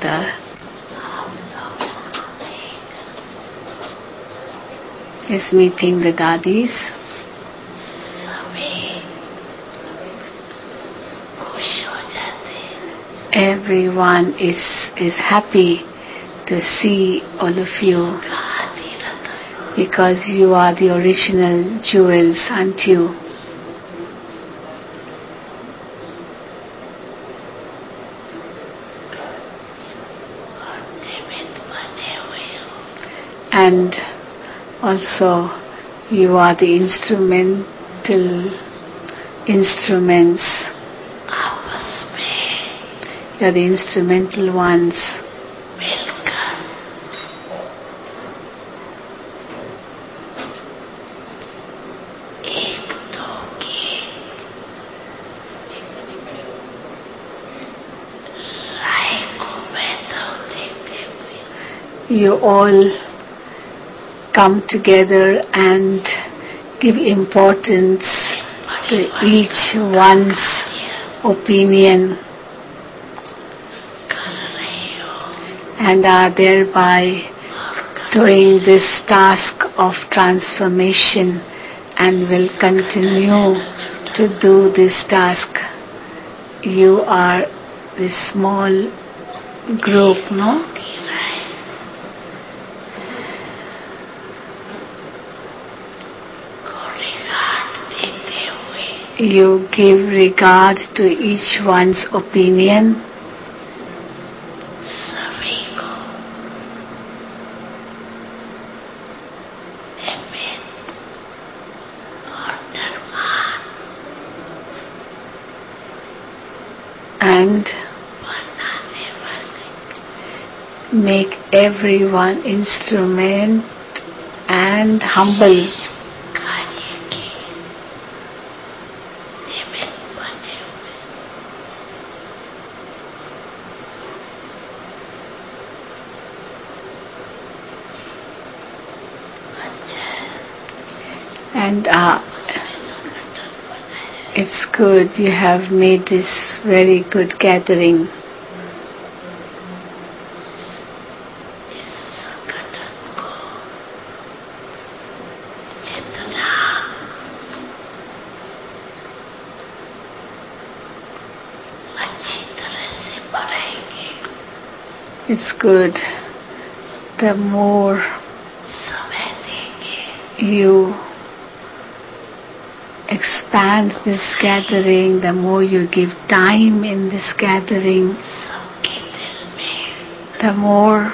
together is meeting the dadis. Everyone is happy to see all of you because you are the original jewels, aren't you? And also you are the instruments. You are the instrumental ones. You all come together and give importance to each one's opinion and are thereby doing this task of transformation and will continue to do this task. You are this small group, no? You give regard to each one's opinion. And make everyone instrument and humble. And it's good you have made this very good gathering. It's good. The more you expand this gathering, the more you give time in this gathering, the more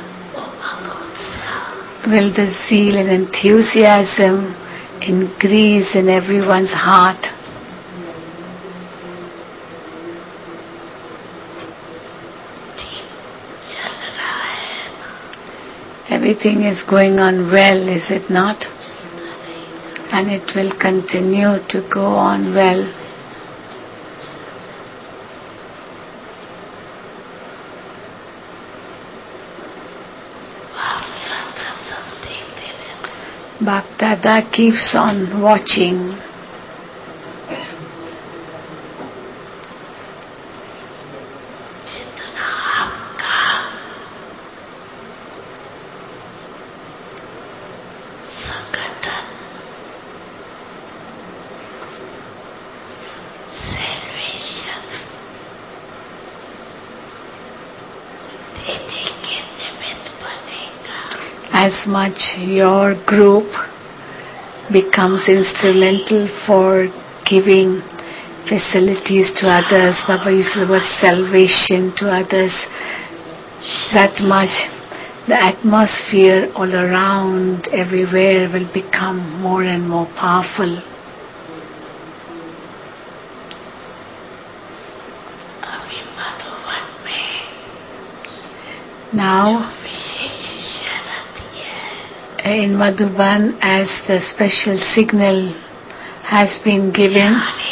will the zeal and enthusiasm increase in everyone's heart. Everything is going on well, is it not? And it will continue to go on well. Bapdada keeps on watching. As much your group becomes instrumental for giving facilities to others, Baba uses the word salvation to others, that much the atmosphere all around, everywhere will become more and more powerful. Now, in Madhuban, as the special signal has been given,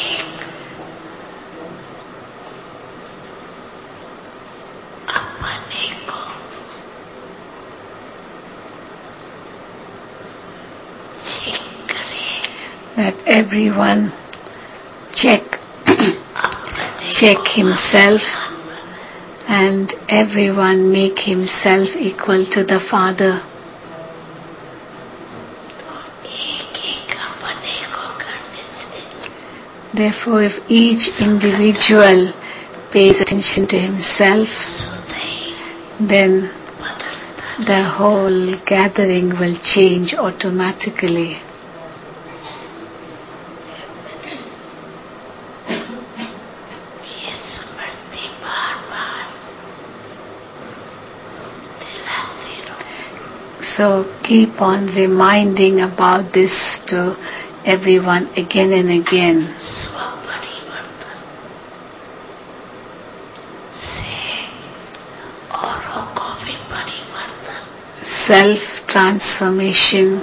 that everyone check himself and everyone make himself equal to the Father. Therefore, if each individual pays attention to himself, then the whole gathering will change automatically. So keep on reminding about this to everyone again and again. Self-transformation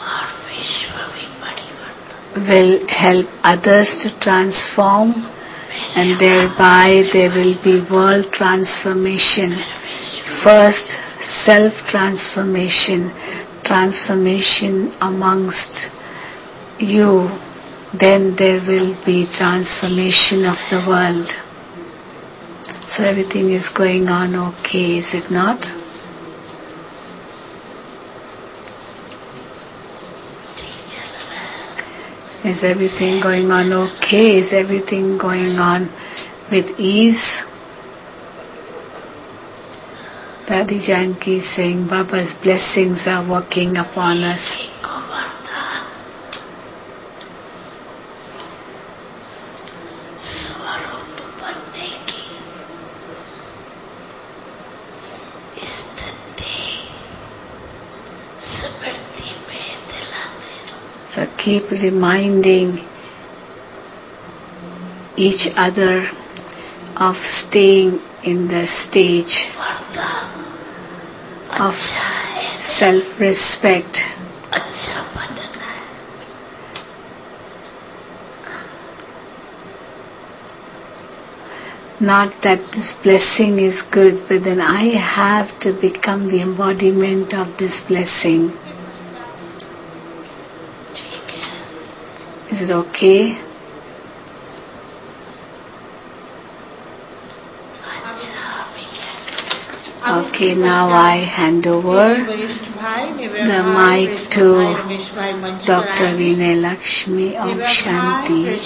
will help others to transform, and thereby there will be world transformation. First, self-transformation, transformation amongst you, then there will be transformation of the world. So everything is going on okay, is it not? Is everything going on okay? Is everything going on with ease? Daddy Janki is saying Baba's blessings are working upon us. So keep reminding each other of staying in the stage of self-respect. Not that this blessing is good, but then I have to become the embodiment of this blessing. Is it okay? Okay, now I hand over the mic to Dr. Vinay Lakshmi. Om Shanti.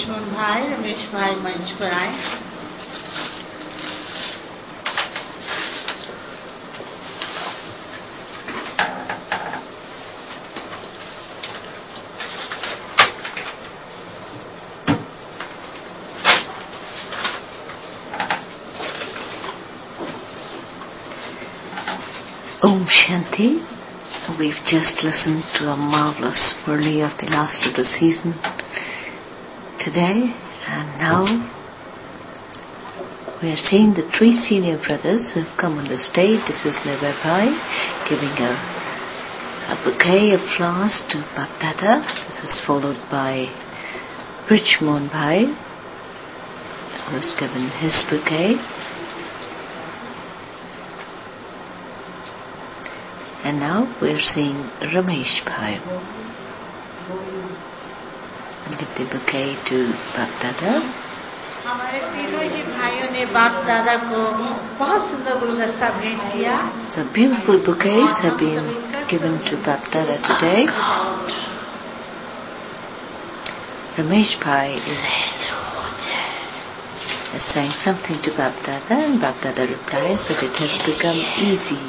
Om Shanti. We've just listened to a marvelous Murli of the last of the season today, and now we are seeing the three senior brothers who have come on the stage. This is Nirbhay Bhai giving a bouquet of flowers to Bap Dada. This is followed by Brij Mohan Bhai, who has given his bouquet. And now we are seeing Ramesh Bhai give the bouquet to Bap Dada. हमारे तीनों ही भाइयों ने बाप दादा को बहुत सुंदर गुलदस्ता भेंट किया. So beautiful bouquets have been given to Bap Dada today. Ramesh Bhai is saying something to Bap Dada, and Bap Dada replies that it has become easy.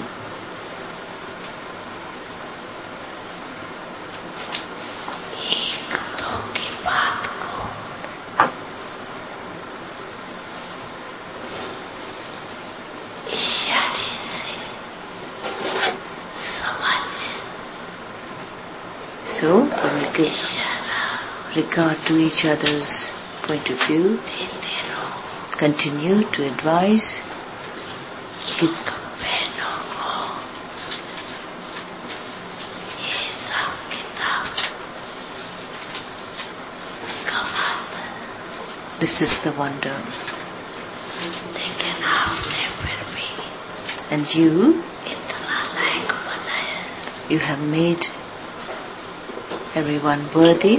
So, when we give regard to each other's point of view, continue to advise, this is the wonder. And you have made everyone worthy.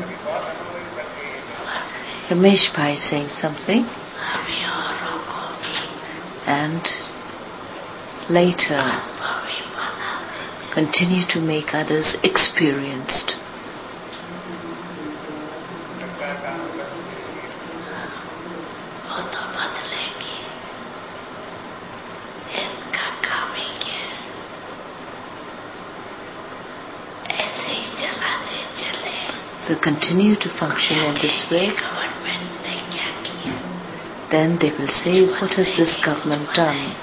Ramesh Bhai is saying something. and later continue to make others experienced. So continue to function in this way. Then they will say, what has this government done?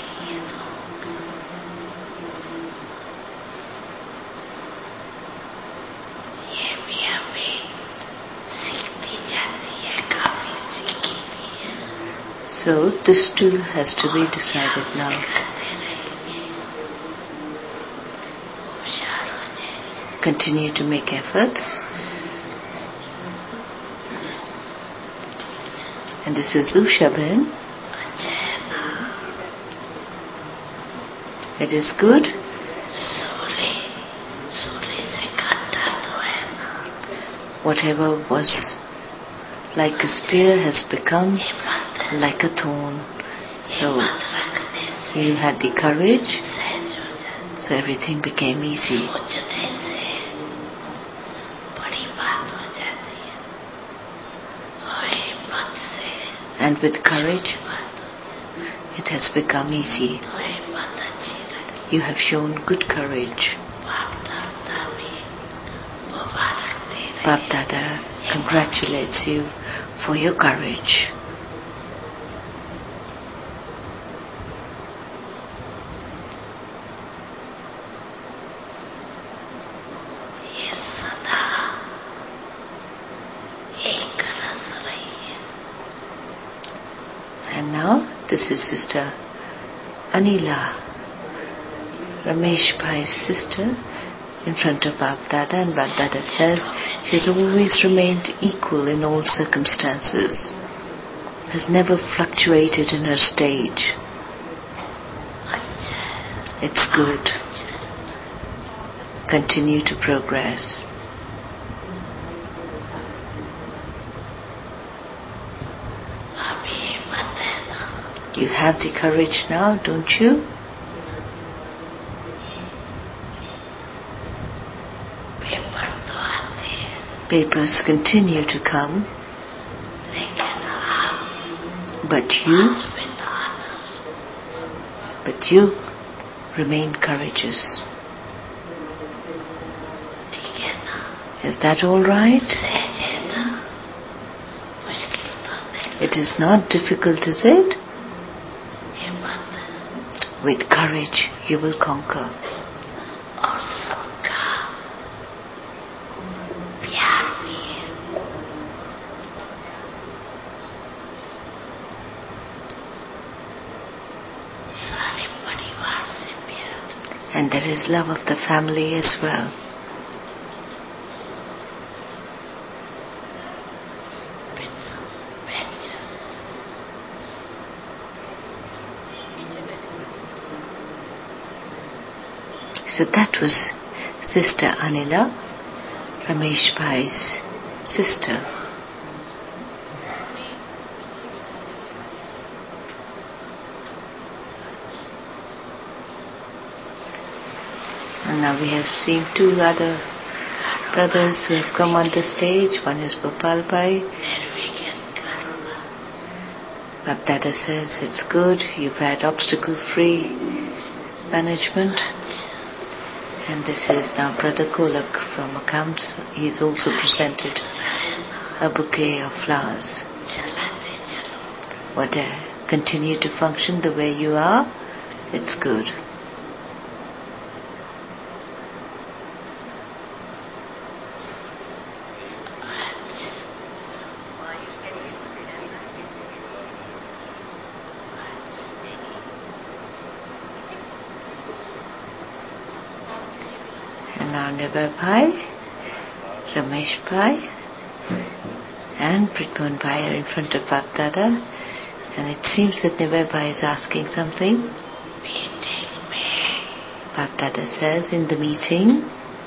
So this too has to be decided now. Continue to make efforts. And this is Usha Ben. It is good. Whatever was like a spear has become like a thorn. So you had the courage, so everything became easy. And with courage, it has become easy. You have shown good courage. Bap Dada congratulates you for your courage. And now, this is Sister Anila, Ramesh Bhai's sister, in front of Bap Dada, and Bap Dada says she has always remained equal in all circumstances, has never fluctuated in her stage. It's good. Continue to progress. You have the courage now, don't you? Papers continue to come, but you remain courageous. Is that all right? It is not difficult, is it? With courage, you will conquer. And there is love of the family as well. So that was Sister Anila, Ramesh Bhai's sister. And now we have seen two other brothers who have come on the stage. One is Gopal Bhai. Bap Dada says it's good, you've had obstacle-free management. And this is now Brother Kolak from Accounts. He's also presented a bouquet of flowers. Continue to function the way you are. It's good. Now Nirvay Bhai, Ramesh Bhai and Pritman Bhai are in front of Bap Dada, and it seems that Nirvay Bhai is asking something. Bap Dada says in the meeting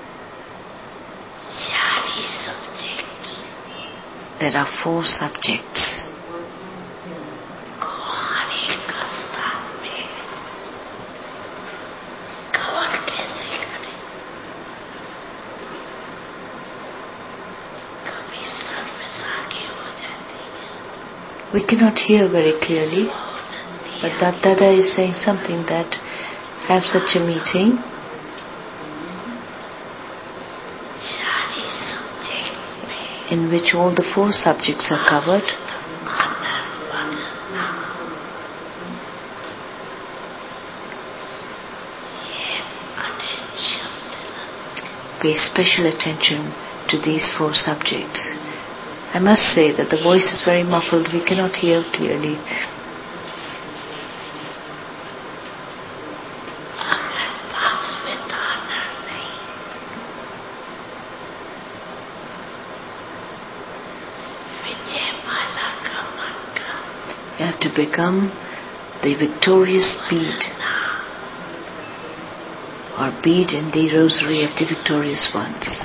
there are 4 subjects. We cannot hear very clearly, but Bapdada is saying something that have such a meeting. In which all the 4 subjects are covered. Pay special attention to these 4 subjects. I must say that the voice is very muffled. We cannot hear clearly. You have to become the victorious bead, or bead in the rosary of the victorious ones.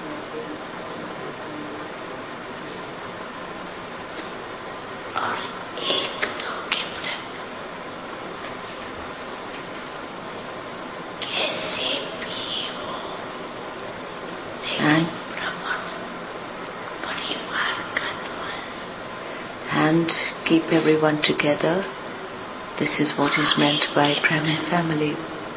And keep everyone together. This is what is meant by Brahmin family.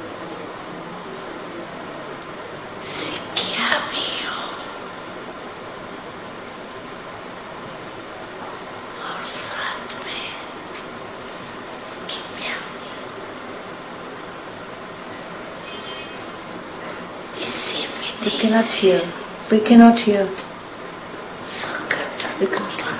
We cannot hear. We cannot hear. We cannot hear.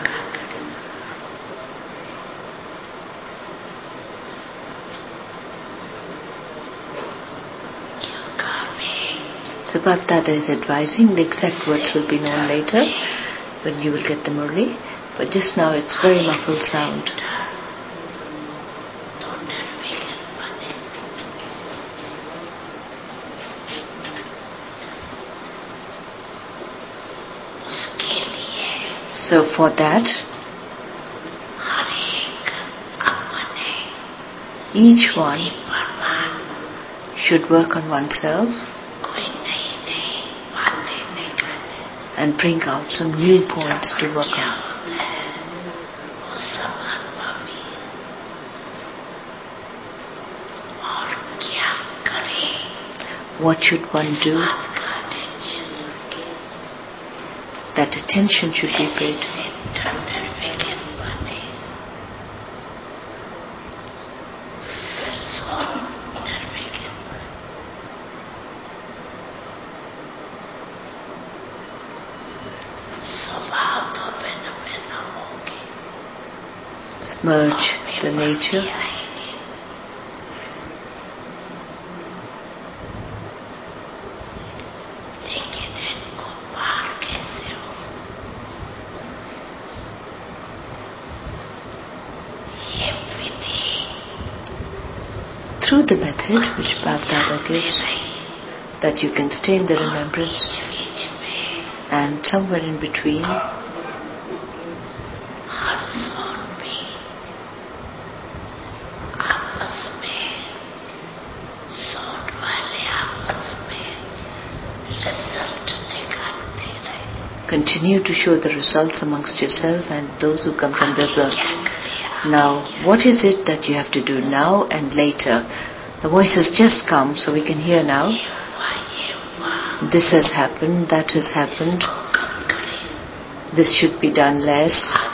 So Bapdada is advising, the exact words will be known later when you will get them early, but just now it's very muffled sound. So for that, each one should work on oneself and bring out some new points to work on. What should one do? That attention should be paid. Merge the nature. Through the method which Bapdada gives, that you can stay in the remembrance, and somewhere in between continue to show the results amongst yourself and those who come from the result. Now, what is it that you have to do now and later? The voice has just come, so we can hear now. This has happened, that has happened. This should be done less.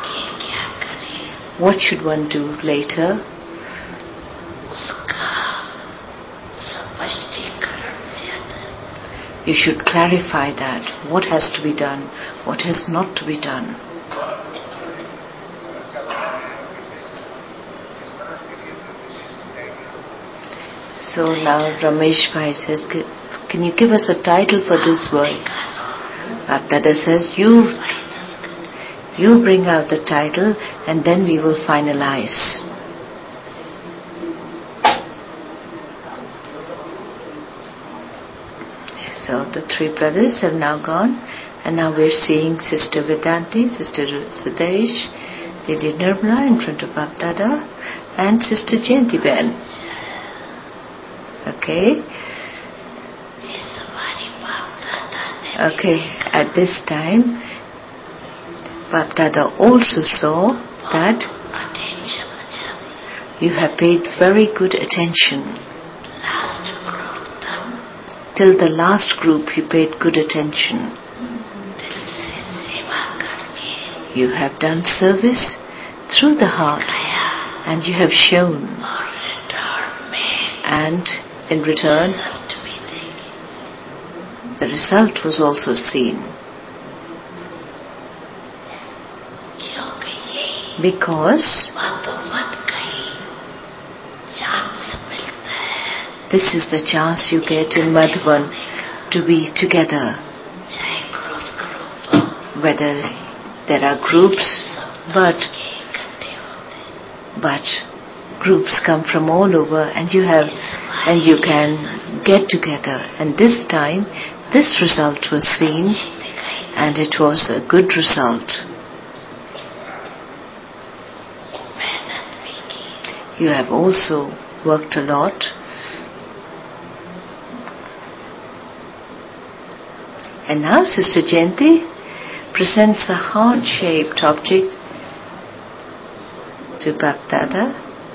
What should one do later? You should clarify that. What has to be done? What has not to be done? So now Ramesh Bhai says, can you give us a title for this work? Bapdada says, you bring out the title and then we will finalize. So the 3 brothers have now gone, and now we're seeing Sister Vedanti, Sister Sudesh, Lady Nirmala in front of Bapdada, and Sister Jayanti Ben. Okay. Okay, at this time, Bapdada also saw that You have paid very good attention. Last group Till the last group you paid good attention. You have done service through the heart, and you have shown. And in return, the result was also seen. Because this is the chance you get in Madhuban to be together. Whether there are groups, but groups come from all over, and you can get together. And this time, this result was seen, and it was a good result. You have also worked a lot. And now Sister Jayanti presents a heart-shaped object to Bapdada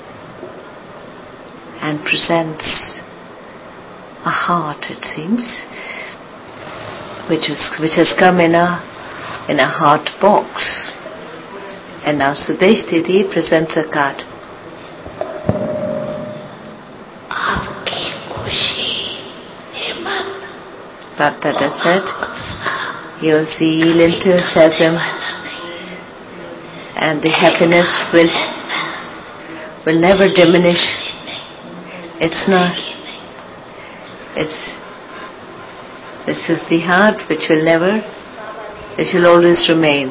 and presents a heart, it seems, which has come in a heart box. And now Sudesh Didi presents a card. Bapdada said, your zeal, enthusiasm, and the happiness will never diminish. This is the heart which will always remain.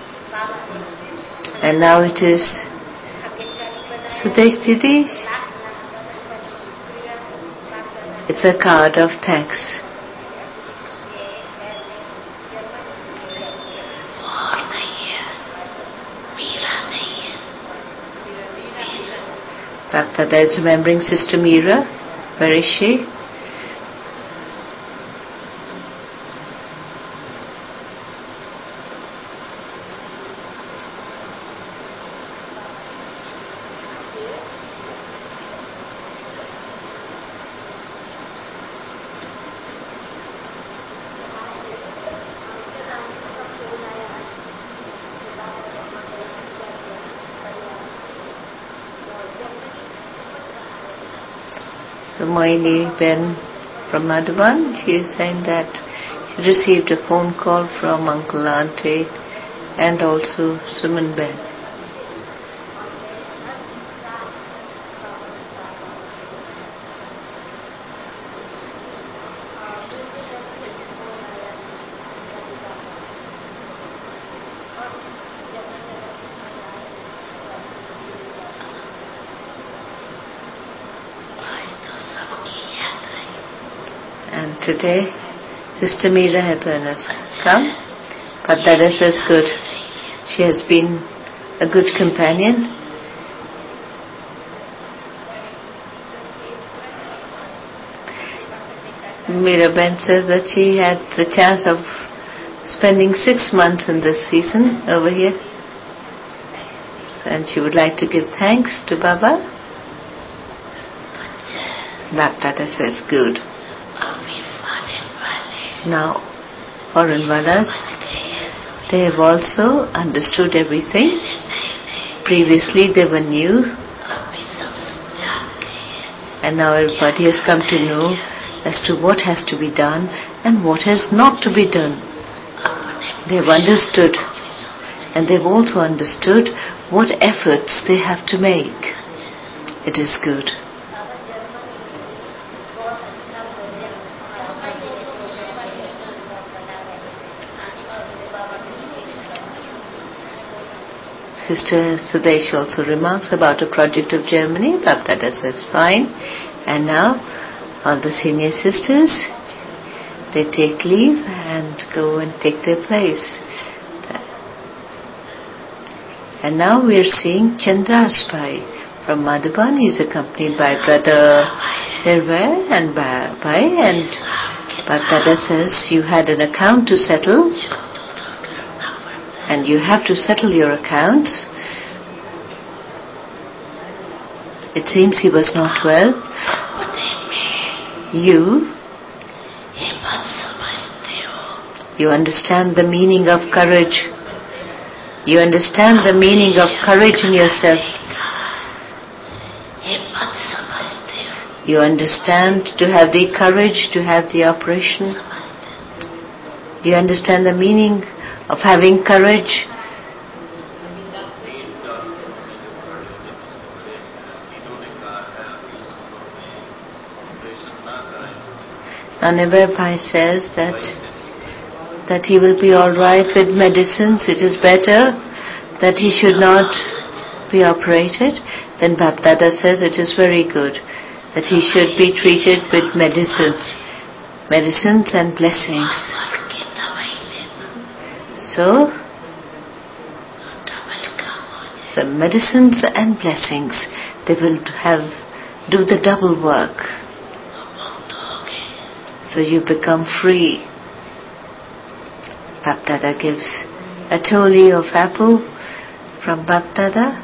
And now it is Sudesh Didi. It's a card of thanks. Bapdada is remembering Sister Meera. Where is she? So Moini Ben from Madhuban, she is saying that she received a phone call from Uncle Auntie and also Suman Ben. And today, Sister Meera Hepburn has come. Bapdada says good. She has been a good companion. Meera Ben says that she had the chance of spending 6 months in this season over here. And she would like to give thanks to Baba. Bapdada says good. Now, Foreignwalas, they have also understood everything. Previously they were new, and now everybody has come to know as to what has to be done and what has not to be done. They have understood, and they've also understood what efforts they have to make. It is good. Sister Sudesh also remarks about a project of Germany. Bapdada says fine. And now all the senior sisters, they take leave and go and take their place. And now we are seeing Chandra's Pai from Madhuban. He is accompanied by Brother Nirvay and Pai. And Bapdada says you had an account to settle, and you have to settle your accounts. It seems he was not well. You understand the meaning of courage. You understand the meaning of courage in yourself. You understand to have the courage to have the operation. You understand the meaning of having courage. Now Nirvai Bhai says that he will be all right with medicines. It is better that he should not be operated. Then Bapdada says it is very good that he should be treated with medicines and blessings. So the medicines and blessings, they will do the double work. So you become free. Bapdada gives a toli of apple from Bapdada.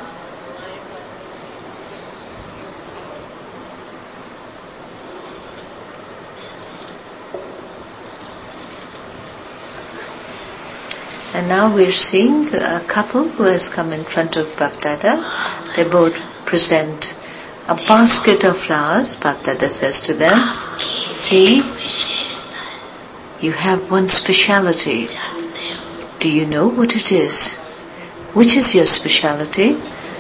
And now we're seeing a couple who has come in front of Bapdada. They both present a basket of flowers. Bapdada says to them, see, you have one speciality. Do you know what it is? Which is your speciality?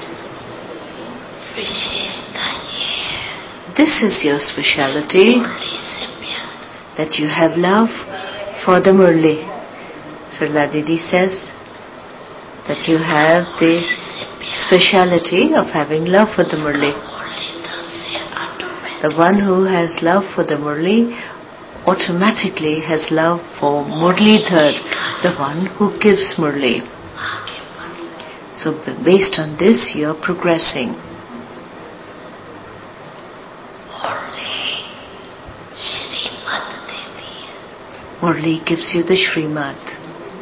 This is your speciality, that you have love for the Murli. Sarla Didi says that you have the speciality of having love for the Murli. The one who has love for the Murli automatically has love for Murlidhar, the one who gives Murli. So based on this, you are progressing. Murli gives you the Shrimad.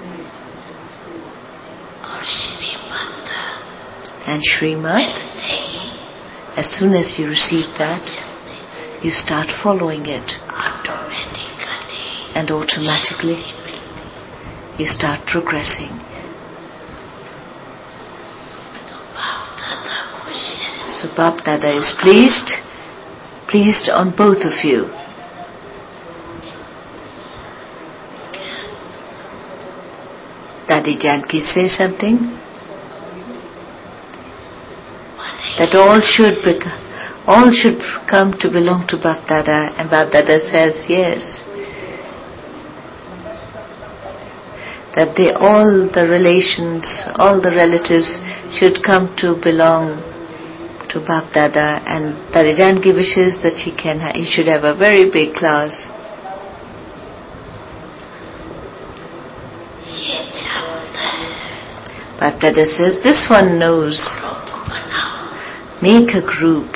And Shrimad, as soon as you receive that, you start following it. And automatically, you start progressing. So Bapdada is pleased on both of you. Dadi Janki says something? That all should come to belong to Bapdada, and Bapdada says yes. That all the relations, all the relatives should come to belong to Bapdada, and Dadi Janki wishes that he should have a very big class. Bapdada says, this one knows. Make a group.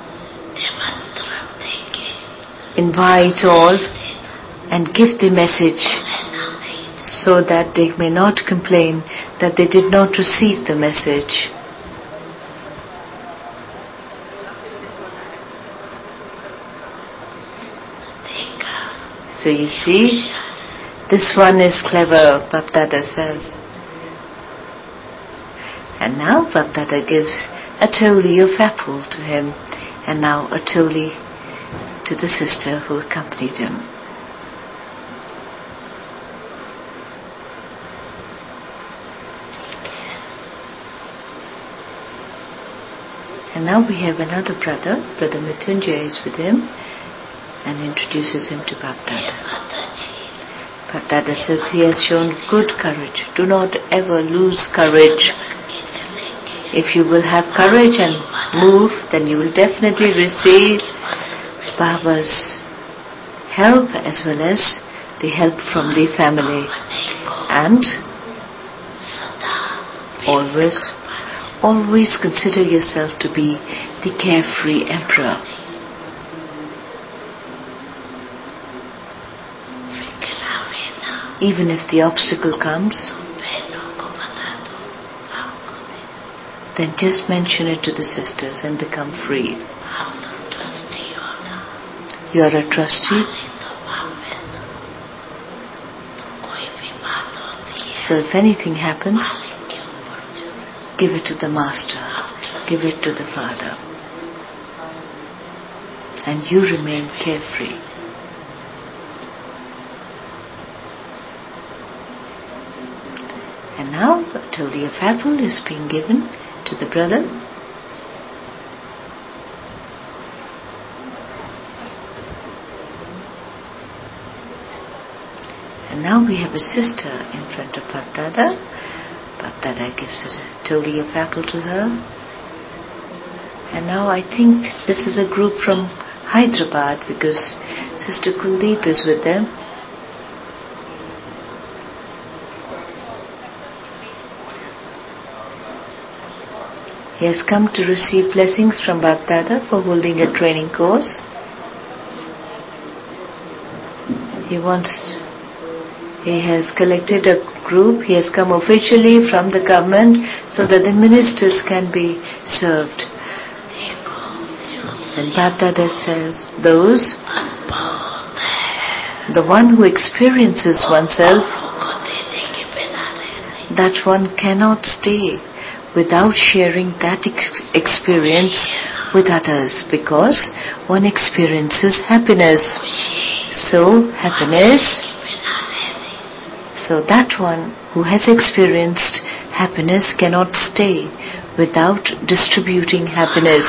Invite all and give the message so that they may not complain that they did not receive the message. So you see, this one is clever, Bapdada says. And now Bapdada gives a toli of apple to him, and now a toli to the sister who accompanied him. And now we have another brother, Brother Mrityunjay is with him, and introduces him to Bapdada. Bapdada says he has shown good courage. Do not ever lose courage. If you will have courage and move, then you will definitely receive Baba's help as well as the help from the family. And always consider yourself to be the carefree emperor. Even if the obstacle comes, then just mention it to the sisters and become free. You are a trustee. So if anything happens, give it to the Master, give it to the Father, and you remain carefree. And now a toli of apple is being given to the brother. And now we have a sister in front of Bapdada. Bapdada gives a toli of apple to her. And now I think this is a group from Hyderabad because Sister Kuldeep is with them. He has come to receive blessings from Bapdada for holding a training course. He has collected a group. He has come officially from the government so that the ministers can be served. And Bapdada says, the one who experiences oneself, that one cannot stay without sharing that experience with others, because one experiences happiness. So that one who has experienced happiness cannot stay without distributing happiness.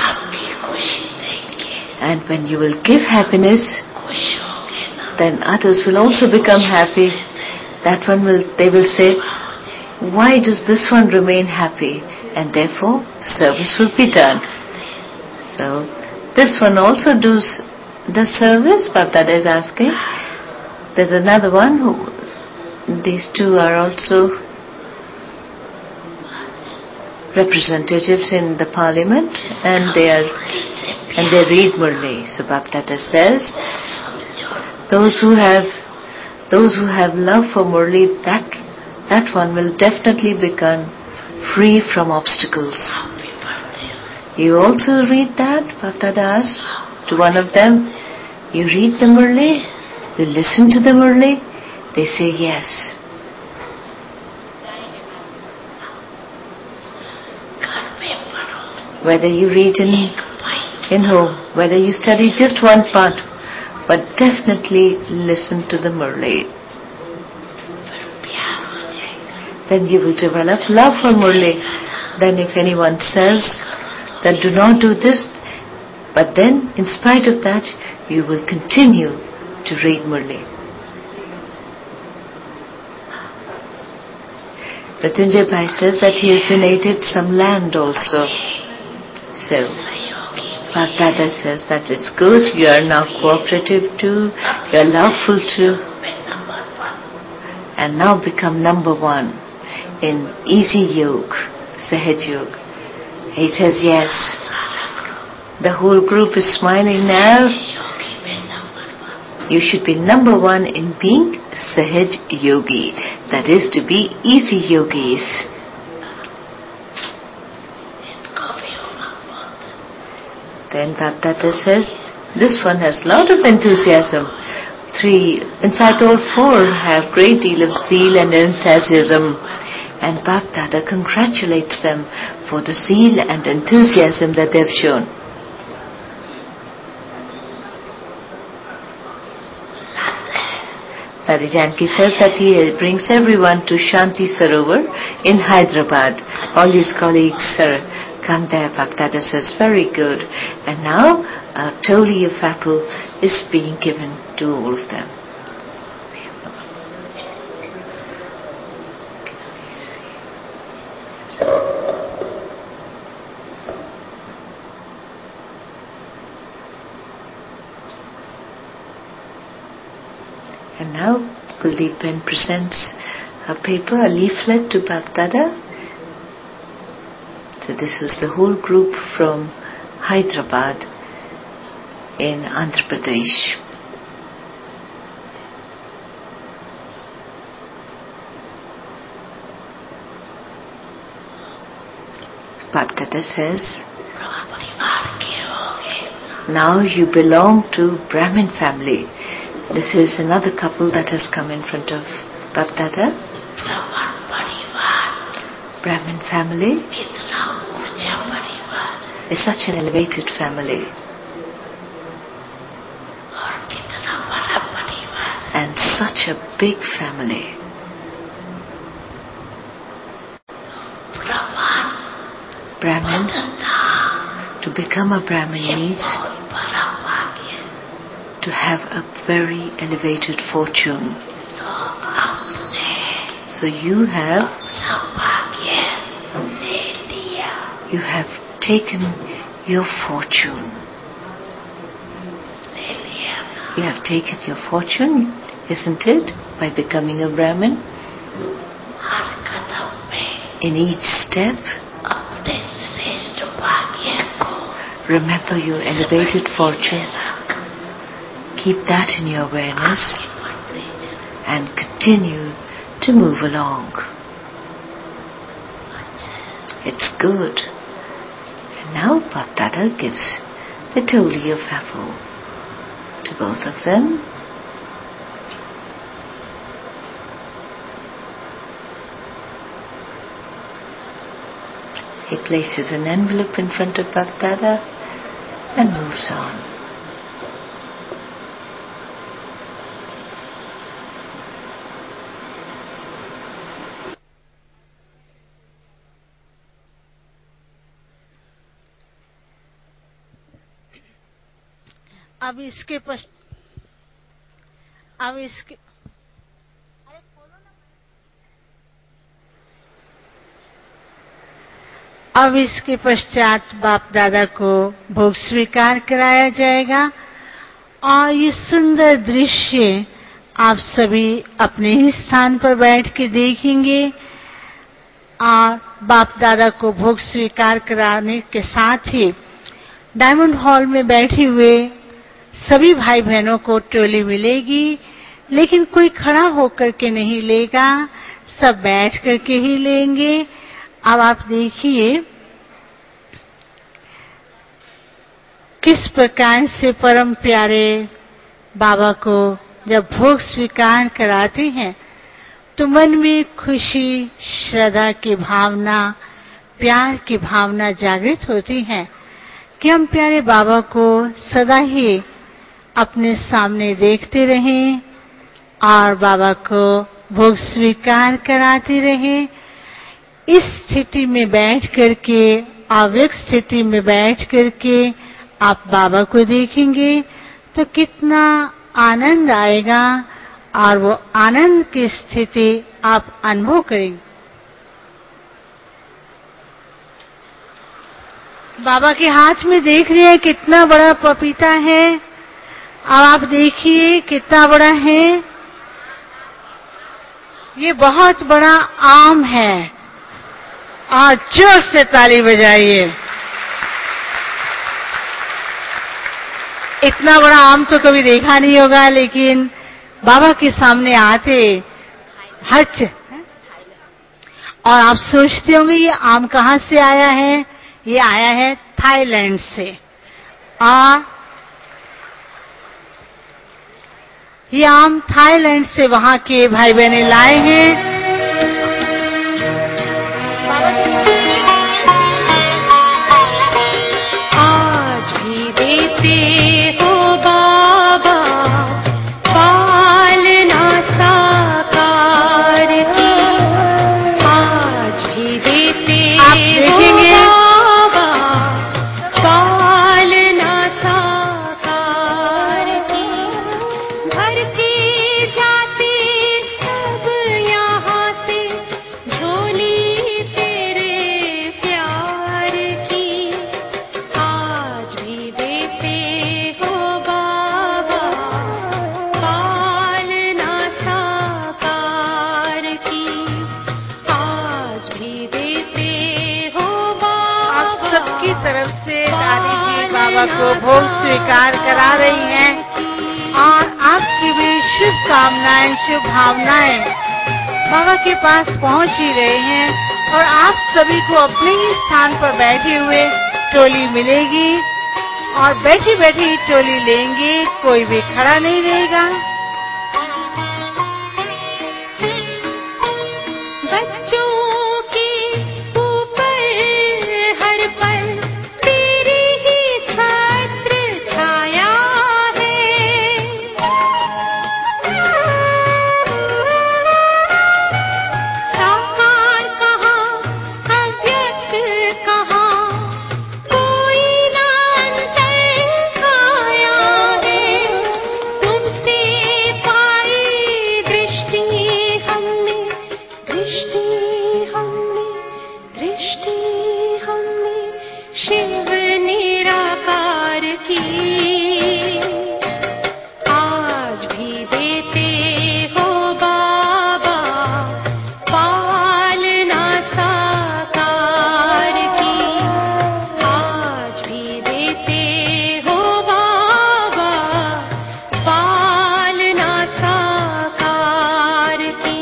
And when you will give happiness, then others will also become happy. They will say, why does this one remain happy? And therefore, service will be done. So, this one also does service, Bapdada is asking. There's another one these two are also representatives in the parliament, and they read Murli. So Bapdada says, those who have love for Murli, that one will definitely become free from obstacles. You also read that? Bapdada asked to one of them. You read the Murli? You listen to the Murli? They say yes. Whether you read in home, whether you study just one part, but definitely listen to the Murli. Then you will develop love for Murli. Then if anyone says that do not do this, but then in spite of that, you will continue to read Murli. Mrityunjay Bhai says that he has donated some land also. So, Bapdada says that it's good, you are now cooperative too, you are loveful too, and now become number one in easy yoga, Sahaj Yoga. He says yes. The whole group is smiling now. You should be number one in being Sahaj Yogi, that is to be easy yogis. Then Bapdada says, this one has lot of enthusiasm. In fact all four have great deal of zeal and enthusiasm. And Bapdada congratulates them for the zeal and enthusiasm that they have shown. Dadi Janki says that he brings everyone to Shanti Sarovar in Hyderabad. All his colleagues come there. Bapdada says, very good. And now a toli of apple is being given to all of them. And now Kuldeep Ben presents a paper, a leaflet to Bapdada. So this was the whole group from Hyderabad in Andhra Pradesh. Bap Dada says, now you belong to Brahmin family. This is another couple that has come in front of Bap Dada. Brahmin family is such an elevated family. And such a big family. Brahmin, to become a Brahmin means to have a very elevated fortune. So you have taken your fortune. You have taken your fortune, isn't it? By becoming a Brahmin. In each step, remember your elevated fortune. Keep that in your awareness and continue to move along. It's good. And now Bap Dada gives the Toli of apple to both of them. He places an envelope in front of Bap Dada and moves on. अब इसके पश्चात बाप दादा को भोग स्वीकार कराया जाएगा और ये सुंदर दृश्य आप सभी अपने ही स्थान पर बैठ के देखेंगे। और बाप दादा को भोग स्वीकार कराने के साथ ही डायमंड हॉल में बैठे हुए सभी भाई बहनों को टोली मिलेगी, लेकिन कोई खड़ा होकर के नहीं लेगा, सब बैठ करके ही लेंगे। अब आप देखिए किस प्रकार से परम प्यारे बाबा को जब भोग स्वीकार कराते हैं तो मन में खुशी, श्रद्धा की भावना, प्यार की भावना जागृत होती है कि हम प्यारे बाबा को सदा ही अपने सामने देखते रहें और बाबा को भोग स्वीकार कराते रहें। इस स्थिति में बैठ करके, अव्यक्त स्थिति में बैठ करके आप बाबा को देखेंगे तो कितना आनंद आएगा और वो आनंद की स्थिति आप अनुभव करेंगे। बाबा के हाथ में देख रहे हैं कितना बड़ा पपीता है। अब आप देखिए कितना बड़ा है। ये बहुत बड़ा आम है और जोर से ताली बजाइए। इतना बड़ा आम तो कभी देखा नहीं होगा, लेकिन बाबा के सामने आते हच और आप सोचते होंगे ये आम कहाँ से आया है। ये आया है थाईलैंड से और ये आम थाईलैंड से वहां के भाई बहने लाए हैं। आज भी देते हो बाबा पालना साकार की, आज भी देते हो बाबा पालना साकार की। भर के जाते सब यहाँ से झोली तेरे प्यार की, आज भी देते हो बाबा पालना साकार की, आज भी देते हो बाबा। आप सबकी तरफ से दादी जी बाबा को भोग स्वीकार करा रही हैं और आपकी भी शुभकामनाएं, शुभ भावनाएं बाबा के पास पहुंच ही रहे हैं। और आप सभी को अपने ही स्थान पर बैठे हुए टोली मिलेगी और बैठी बैठी टोली लेंगे, कोई भी खड़ा नहीं रहेगा। बच्चों के ऊपर हर पल तेरी ही छत्र छाया है। साकार कहाँ, अव्यक्त कहाँ, कोई ना अंतर खाया है। तुमसे पाई दृष्टि हमने, दृष्टि हमने शिव निराकार की। आज भी देते हो बाबा पालना साकार की। आज भी देते हो बाबा पालना साकार की।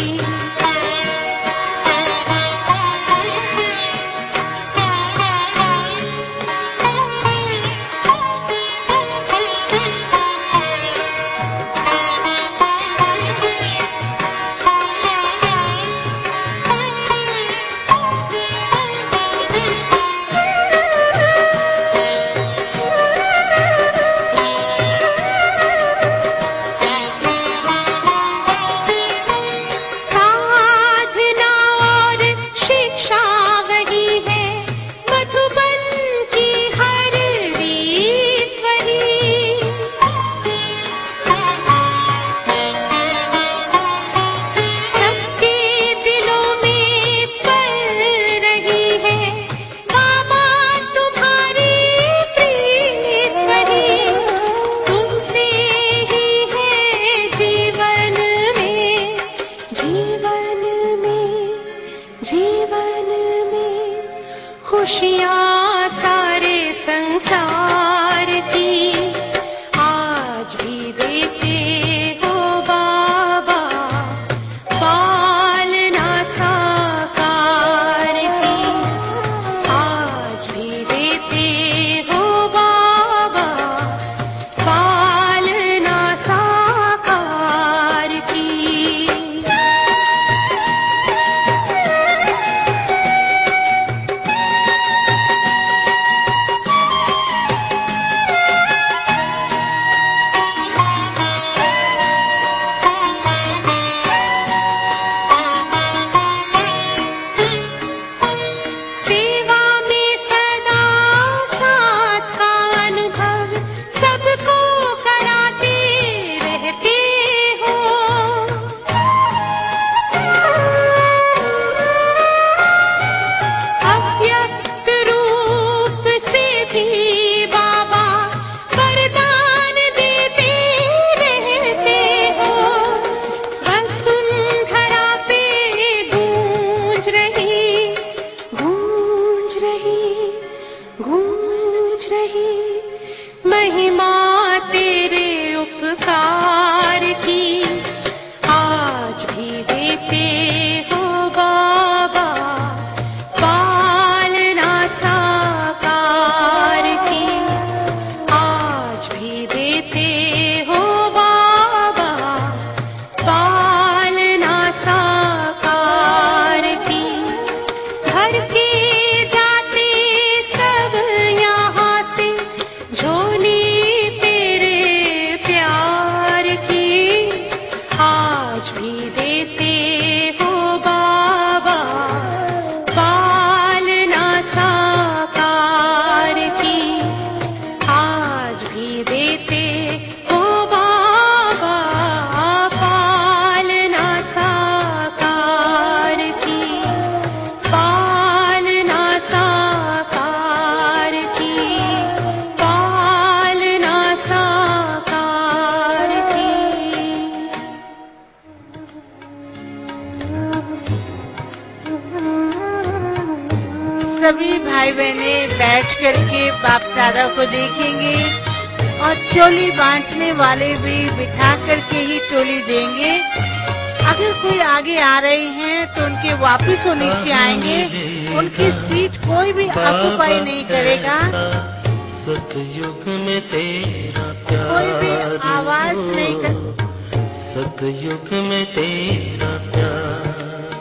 साधना और शिक्षा वही है, मधुबन की हर रीत वही। सबके दिलों में पल रही है बाबा तुम्हारी प्रीत वही। तुमसे ही है जीवन में, जीवन में खुशियाँ सारे संसार की। आज भी देते हो बाबा पालना साकार की। आज भी देते हो बाबा पालना साकार की। सेवा में सदा साथ का अनुभव सबको कराते रहते हो। अव्यक्त रूप से भी बाबा वरदान देते रहते हो। वसुंधरा पे गूंज रही महिमा तेरे उपकार की। आज भी देते हो बाबा पालना साकार की। आज भी देते हो बाबा पालना साकार की। घर के जाते सब यहाँ से झोली तेरे प्यार की। आज भी देते हो बाबा पालना साकार की। आज भी देते हो बाबा पालना साकार की। पालना साकार की। पालना साकार की। सभी भाई बहने बैठ करके बाप दादा को देखेंगे और टोली बांटने वाले भी बिठा करके ही टोली देंगे। अगर कोई आगे आ रहे हैं तो उनके वापस वो नीचे आएंगे, उनकी सीट कोई भी ऑक्युपाई नहीं करेगा, सतयुग में तेरा प्यार, कोई भी आवाज नहीं कर, सतयुग में तेरा प्यार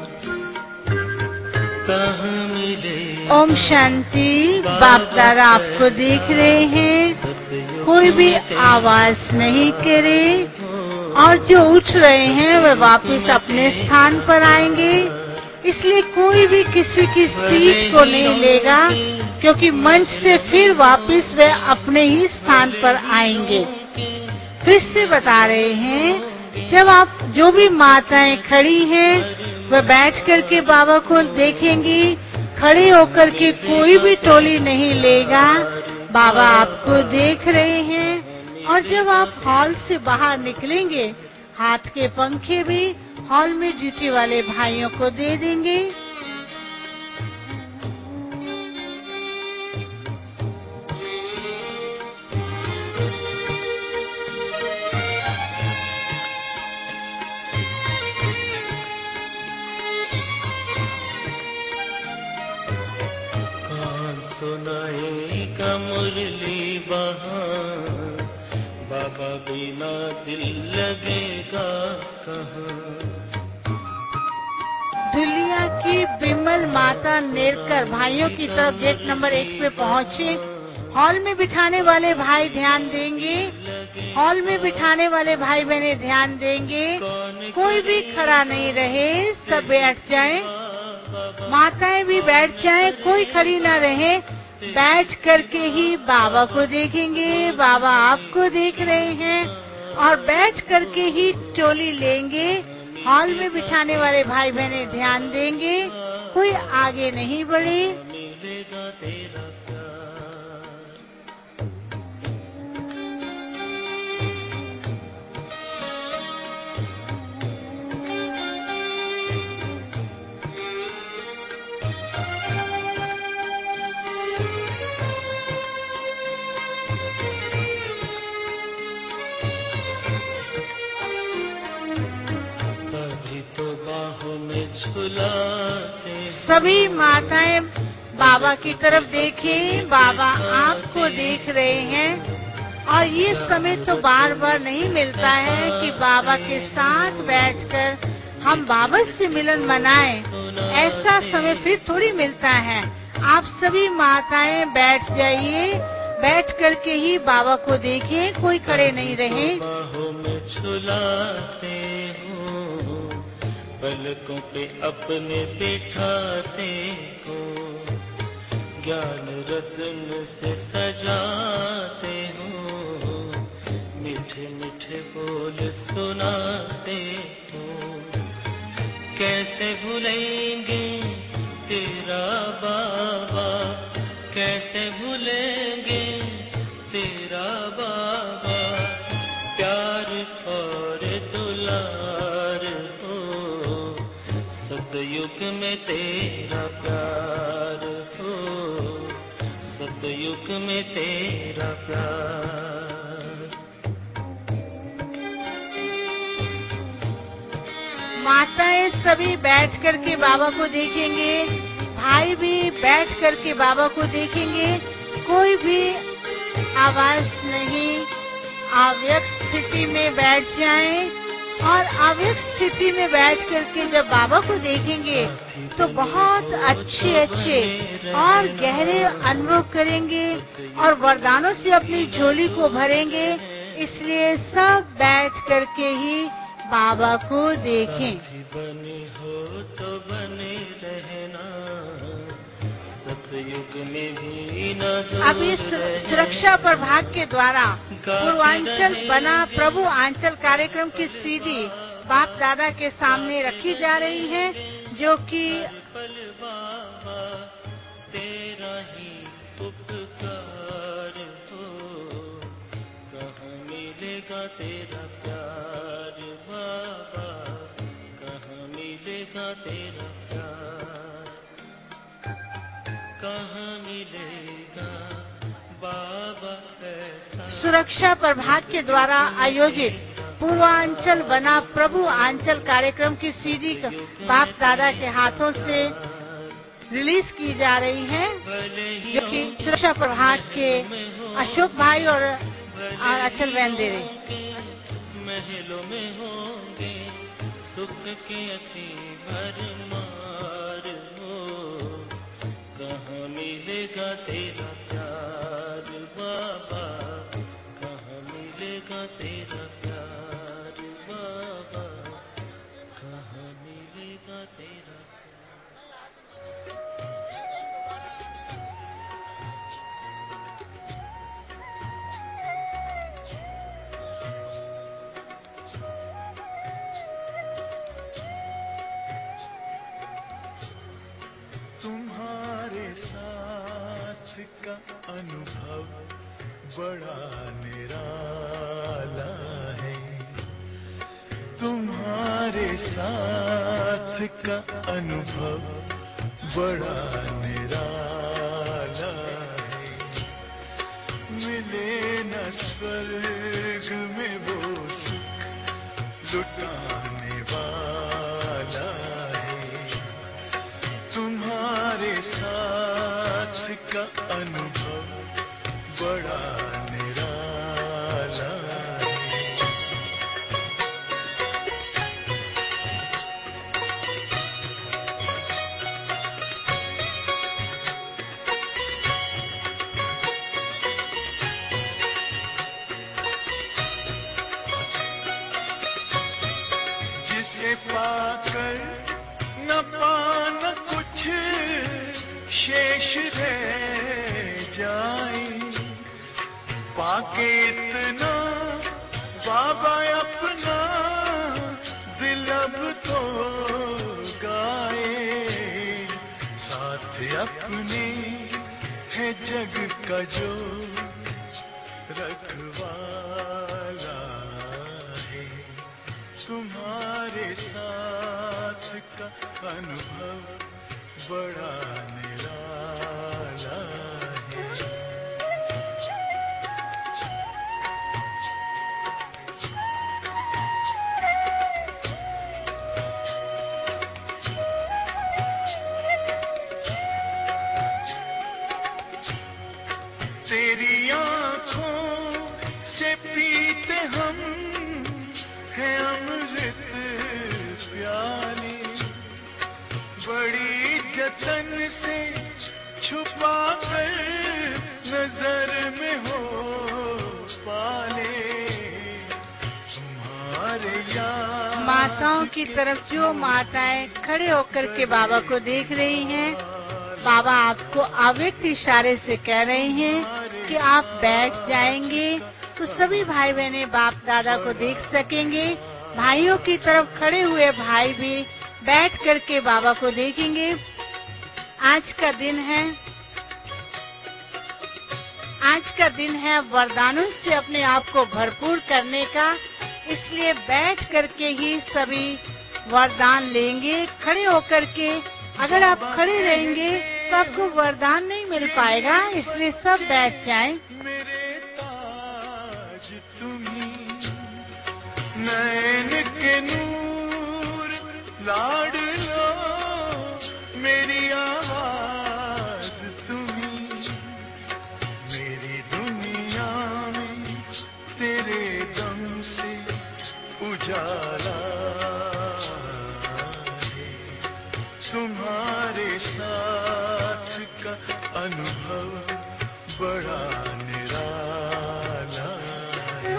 कहाँ मिले। ओम शांति। बाप दादा आपको देख रहे हैं, कोई भी आवाज नहीं करे, और जो उठ रहे हैं वे वापस अपने स्थान पर आएंगे। इसलिए कोई भी किसी की सीट को नहीं लेगा, क्योंकि मंच से फिर वापस वे अपने ही स्थान पर आएंगे। फिर से बता रहे हैं, जब आप जो भी माताएं खड़ी हैं वह बैठ करके बाबा को देखेंगी, खड़े होकर के कोई भी टोली नहीं लेगा। बाबा आपको देख रहे हैं, और जब आप हॉल से बाहर निकलेंगे, हाथ के पंखे भी हॉल में ड्यूटी वाले भाइयों को दे देंगे। सुनाएगा मुरली बहार, बाबा बिना दिल लगेगा कहाँ। दुलिया की बिमल माता नेरकर भाइयों की तरफ गेट नंबर 1 पे पहुँचे। हॉल में बिठाने वाले भाई ध्यान देंगे, हॉल में बिठाने वाले भाई बहने ध्यान देंगे, कोई भी खड़ा नहीं रहे, सब बैठ जाएं। माताएं भी बैठ जाएं, कोई खड़ी ना रहे, बैठ करके ही बाबा को देखेंगे। बाबा आपको देख रहे हैं, और बैठ करके ही टोली लेंगे। हॉल में बिठाने वाले भाई बहने ध्यान देंगे, कोई आगे नहीं बढ़े। सभी माताएं बाबा की तरफ देखें, बाबा आपको देख रहे हैं। और ये समय तो बार बार नहीं मिलता है कि बाबा के साथ बैठकर हम बाबा से मिलन मनाएं, ऐसा समय फिर थोड़ी मिलता है। आप सभी माताएं बैठ जाइए, बैठ करके ही बाबा को देखें, कोई खड़े नहीं रहे। पलकों पे अपने बिठाते हो, ज्ञान रत्न से सजाते हो, मीठे मीठे बोल सुनाते हो। कैसे भूलेंगे तेरा बाबा, कैसे भूलेंगे तेरा बाबा, प्यार और दुलार हो। सतयुग में तेरा प्यार हो, सतयुग में तेरा प्यार। माताएं सभी बैठ करके बाबा को देखेंगे, भाई भी बैठ करके बाबा को देखेंगे, कोई भी आवाज नहीं, अव्यक्त स्थिति में बैठ जाएं। और अव्यक्त स्थिति में बैठ करके जब बाबा को देखेंगे तो बहुत अच्छे अच्छे और गहरे अनुभव करेंगे और वरदानों से अपनी झोली को भरेंगे। इसलिए सब बैठ करके ही बाबा को देखें। बने हो तो बने रहना, सतयुग में भी न दूर। अभी सुरक्षा प्रभाग के द्वारा पूर्वांचल बना प्रभु आंचल कार्यक्रम की सीडी बाप दादा के सामने रखी जा रही है, जो कि तेरा ही उपकार हो, कहाँ मिलेगा तेरा प्यार बाबा, कहाँ मिलेगा तेरा प्यार, कहाँ मिलेगा बाबा ऐसा। सुरक्षा प्रभाग के द्वारा आयोजित पूर्वांचल बना प्रभु आंचल कार्यक्रम की सीडी बाप दादा के हाथों से रिलीज की जा रही है, जो कि सुरक्षा प्रभाग के अशोक भाई और अचल बहन दे रही। महलों में होंगे सुख के अति भरमार हो, कहाँ मिलेगा तेरा प्यार बाबा, कहाँ मिलेगा तेरा प्यार बाबा, कहाँ मिलेगा तेरा तुम्हारे साथ का अनुभव बड़ा निराला है, तुम्हारे साथ का अनुभव बड़ा निराला है। मिले न स्वर्ग में वो सुख लुटाने वाला है, तुम्हारे साथ का अनुभव बड़ा निराला है। जिसे पाकर न पाना कुछ शेष रह जाए, पाके इतना बाबा अपना दिल अब तो गाए। साथ अपने है जग का जो रखवाला है, तुम्हारे साथ का अनुभव बड़ा निराला है। तेरी आँखों से पीते हम हैं अमृत प्याले, बड़ी जतन से छुपा कर नजर में हो पाले। तुम्हारे याद माताओं की तरफ जो माताएं खड़े होकर के बाबा को देख रही हैं, बाबा आपको अव्यक्त इशारे से कह रहे हैं कि आप बैठ जाएंगे तो सभी भाई बहने बाप दादा को देख सकेंगे। भाइयों की तरफ खड़े हुए भाई भी बैठ करके बाबा को देखेंगे। आज का दिन है वरदानों से अपने आप को भरपूर करने का, इसलिए बैठ करके ही सभी वरदान लेंगे। खड़े होकर के अगर आप खड़े रहेंगे तो आपको वरदान नहीं मिल पाएगा, इसलिए सब बैठ जाएं। मेरे ताज तुम्ही, नैन के नूर लाडलो, मेरी आवाज तुम्ही, मेरी दुनिया में तेरे दम से उजाला है। तुम्हारे साथ का अनुभव बड़ा निराला है।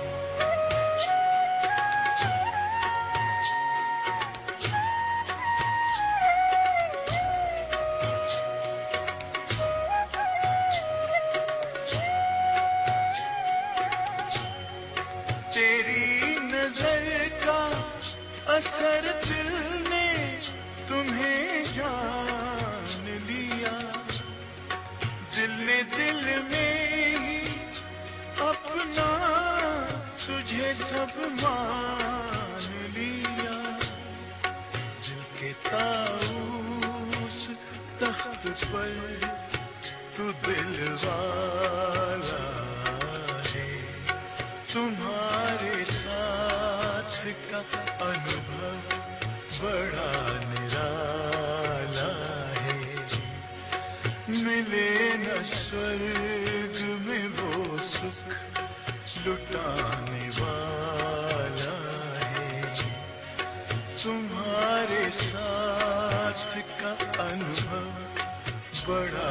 तेरी नजर का असर दिल ने तुम्हें जान लिया, दिल ने दिल में ही अपना तुझे सब मान लिया। दिल के ताऊस तख्त पर तू दिल वाला है, तुम्हारे साथ का अनुभव बड़ा निराला है। मिले न स्वर्ग में वो सुख लुटाने वाला है। तुम्हारे साथ का अनुभव बड़ा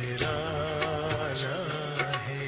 निराला है।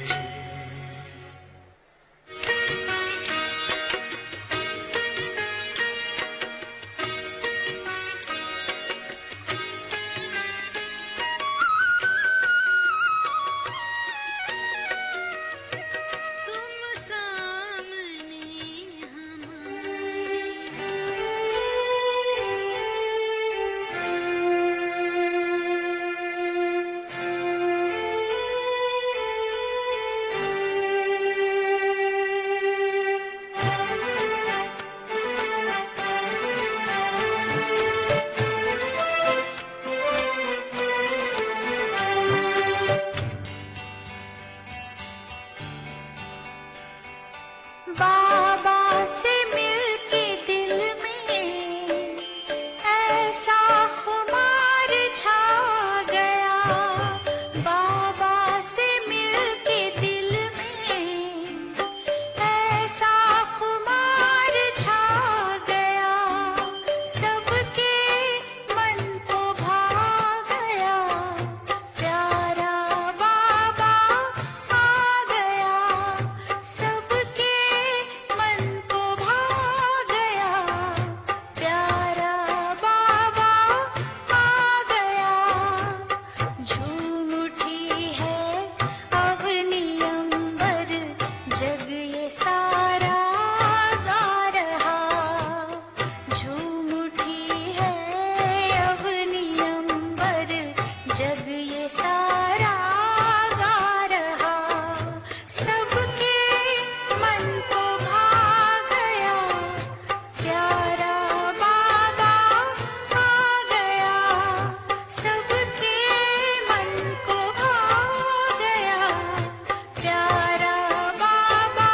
प्यारा बाबा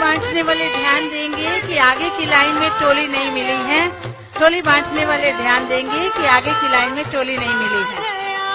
बांटने वाले ध्यान देंगे कि आगे की लाइन में टोली नहीं मिली है। टोली बांटने वाले ध्यान देंगे कि आगे की लाइन में टोली नहीं मिली है।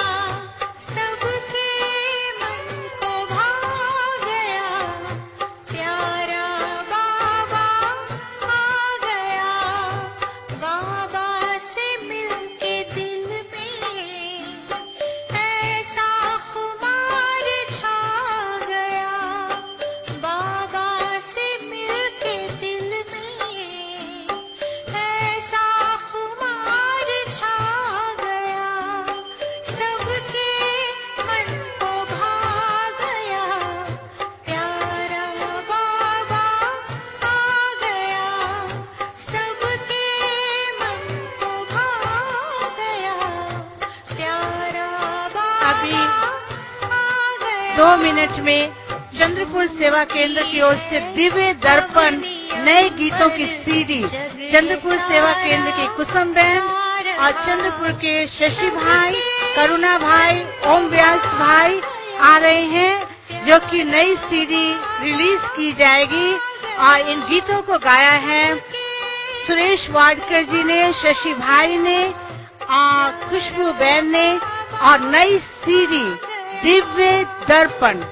मिनट में चंद्रपुर सेवा केंद्र की ओर से दिव्य दर्पण नए गीतों की सीडी चंद्रपुर सेवा केंद्र की कुसुम बहन और चंद्रपुर के शशि भाई, करुणा भाई, ओम व्यास भाई आ रहे हैं, जो कि नई सीडी रिलीज की जाएगी। और इन गीतों को गाया है सुरेश वाडकर जी ने, शशि भाई ने और खुशबू बहन ने। और नई सीडी दिव्य दर्पण।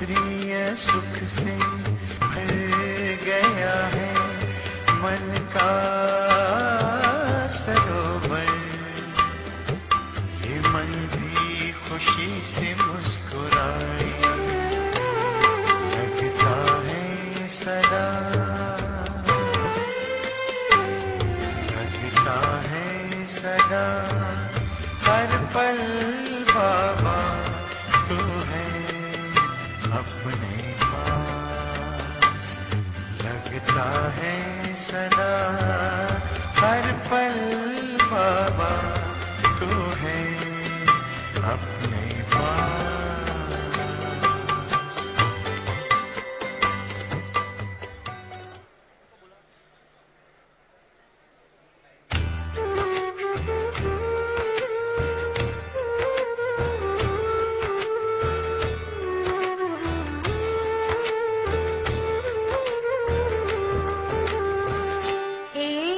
इंद्रिय सुख से भर गया है मन का सरोवर। ये मन भी खुशी से मुस्कुराए, लगता है सदा, लगता है सदा हर पल बाबा तू है अपने पास। लगता है सदा हर पल बाबा तू है अपने पास। हे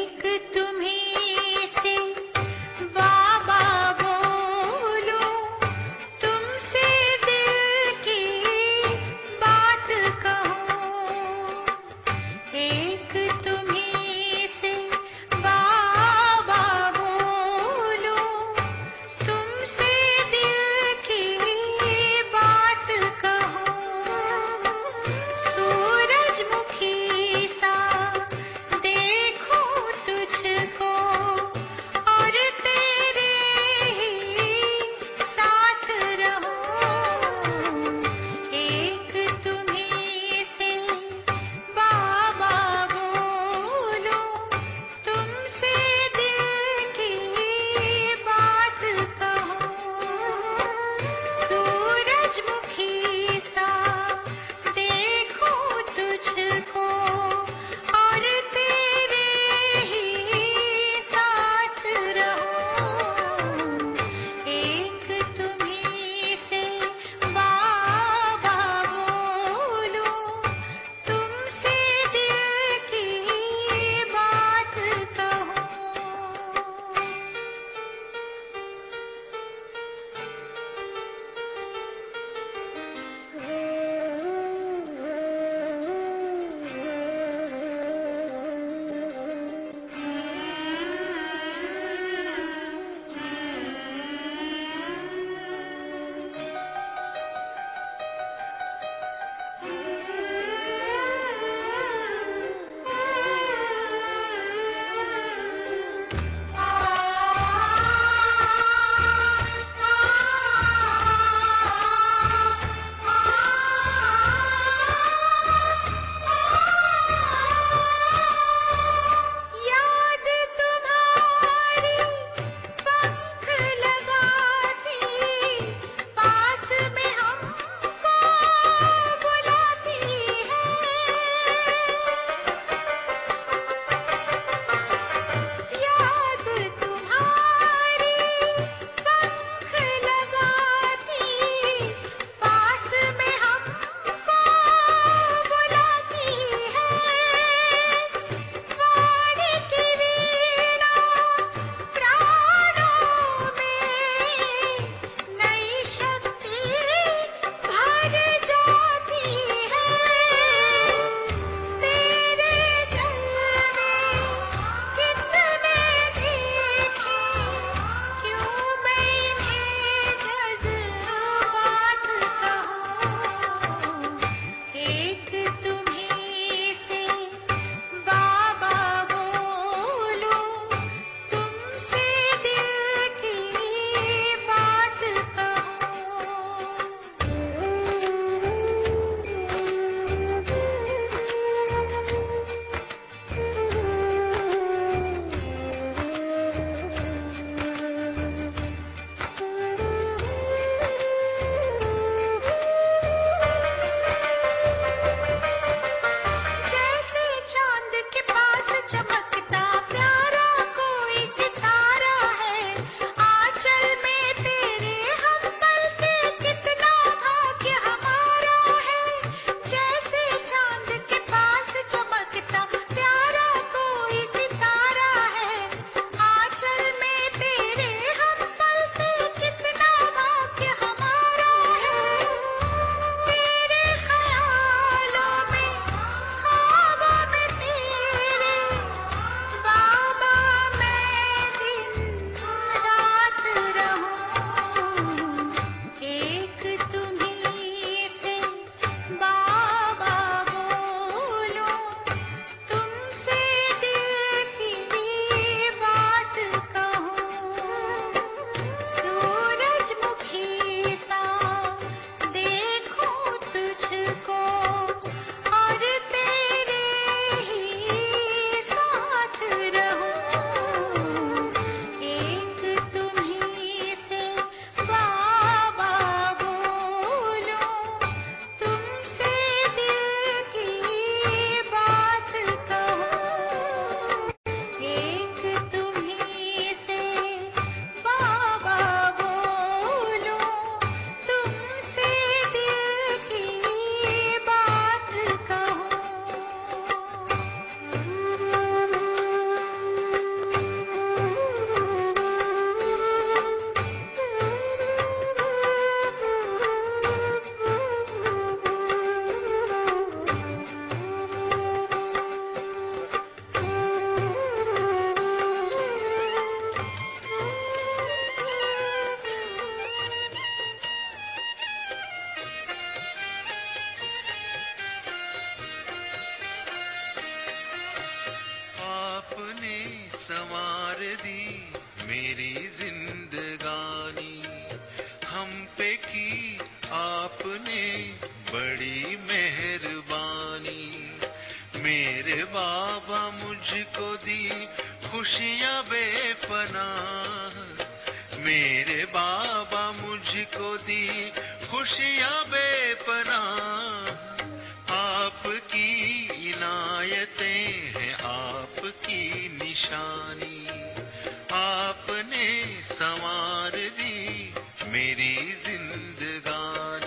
खुशियाँ बेपनाह, मेरे बाबा मुझको दी खुशियाँ बेपनाह। आपकी इनायतें हैं आपकी निशानी, आपने संवार दी मेरी जिंदगानी।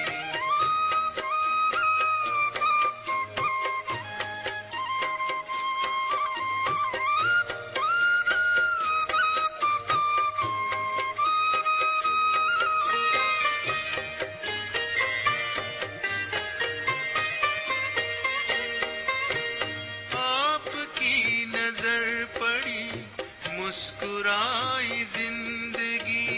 आपकी नजर पड़ी मुस्कुराई जिंदगी,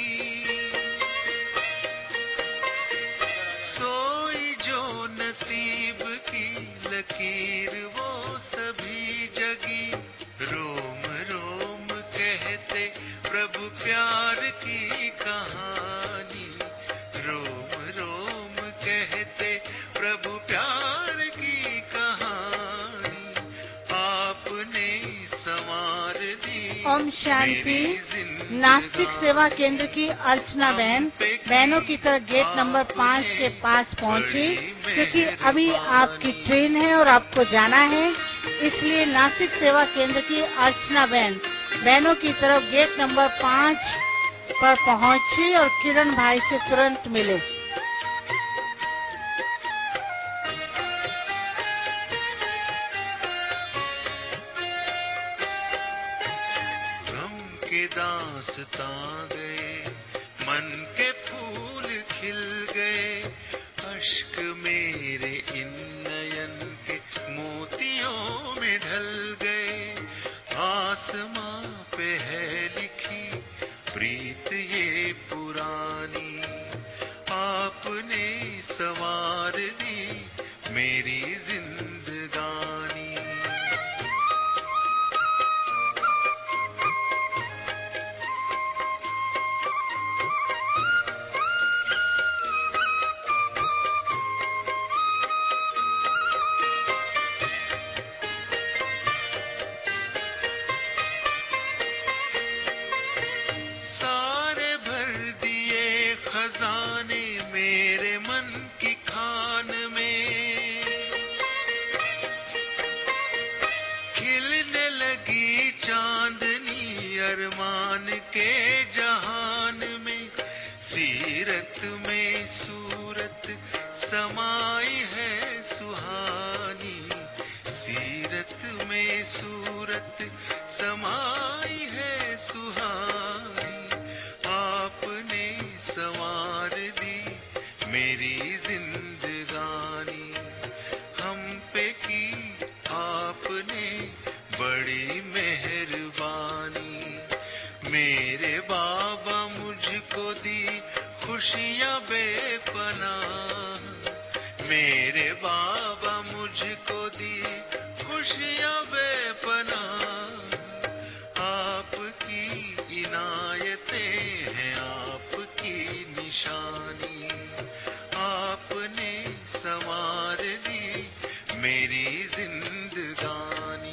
सोई जो नसीब की लकीर वो सभी जगी। रोम रोम कहते प्रभु प्यार की कहानी, रोम रोम कहते प्रभु प्यार की कहानी। आपने संवार दी ओम शांति। मेरी जिंदगानी। नास्तिक सेवा केंद्र की अर्चना बहन बहनों की तरह गेट नंबर 5 के पास पहुंची, क्योंकि अभी आपकी ट्रेन है और आपको जाना है। इसलिए नास्तिक सेवा केंद्र की अर्चना बहन बहनों की तरफ गेट नंबर 5 पर पहुंची और किरण भाई से तुरंत मिले। गम के दास्तां गए, मन के फूल खिल गए, अश्क मेरे इन नयन के मोतियों में ढल गए। आसमां पे है लिखी प्रीत ये पुरानी, आपने संवार दी मेरी जिंदगानी। सारे भर दिए खजाने मेरे मन की खान में, खिलने लगी चांदनी अरमान के जहान में। सीरत में सूरत समाई है सुहानी, सीरत में सूरत समाई है सुहानी। आपने संवार दी मेरी जिंदगानी, हम पे की आपने बड़ी मेहरबानी। मेरे बाबा मुझको दी खुशियाँ बेपनाह, मेरे बाबा मुझको दी खुशियाँ बेपनाह। आपकी इनायतें हैं आपकी निशानी, आपने संवार दी मेरी जिंदगानी।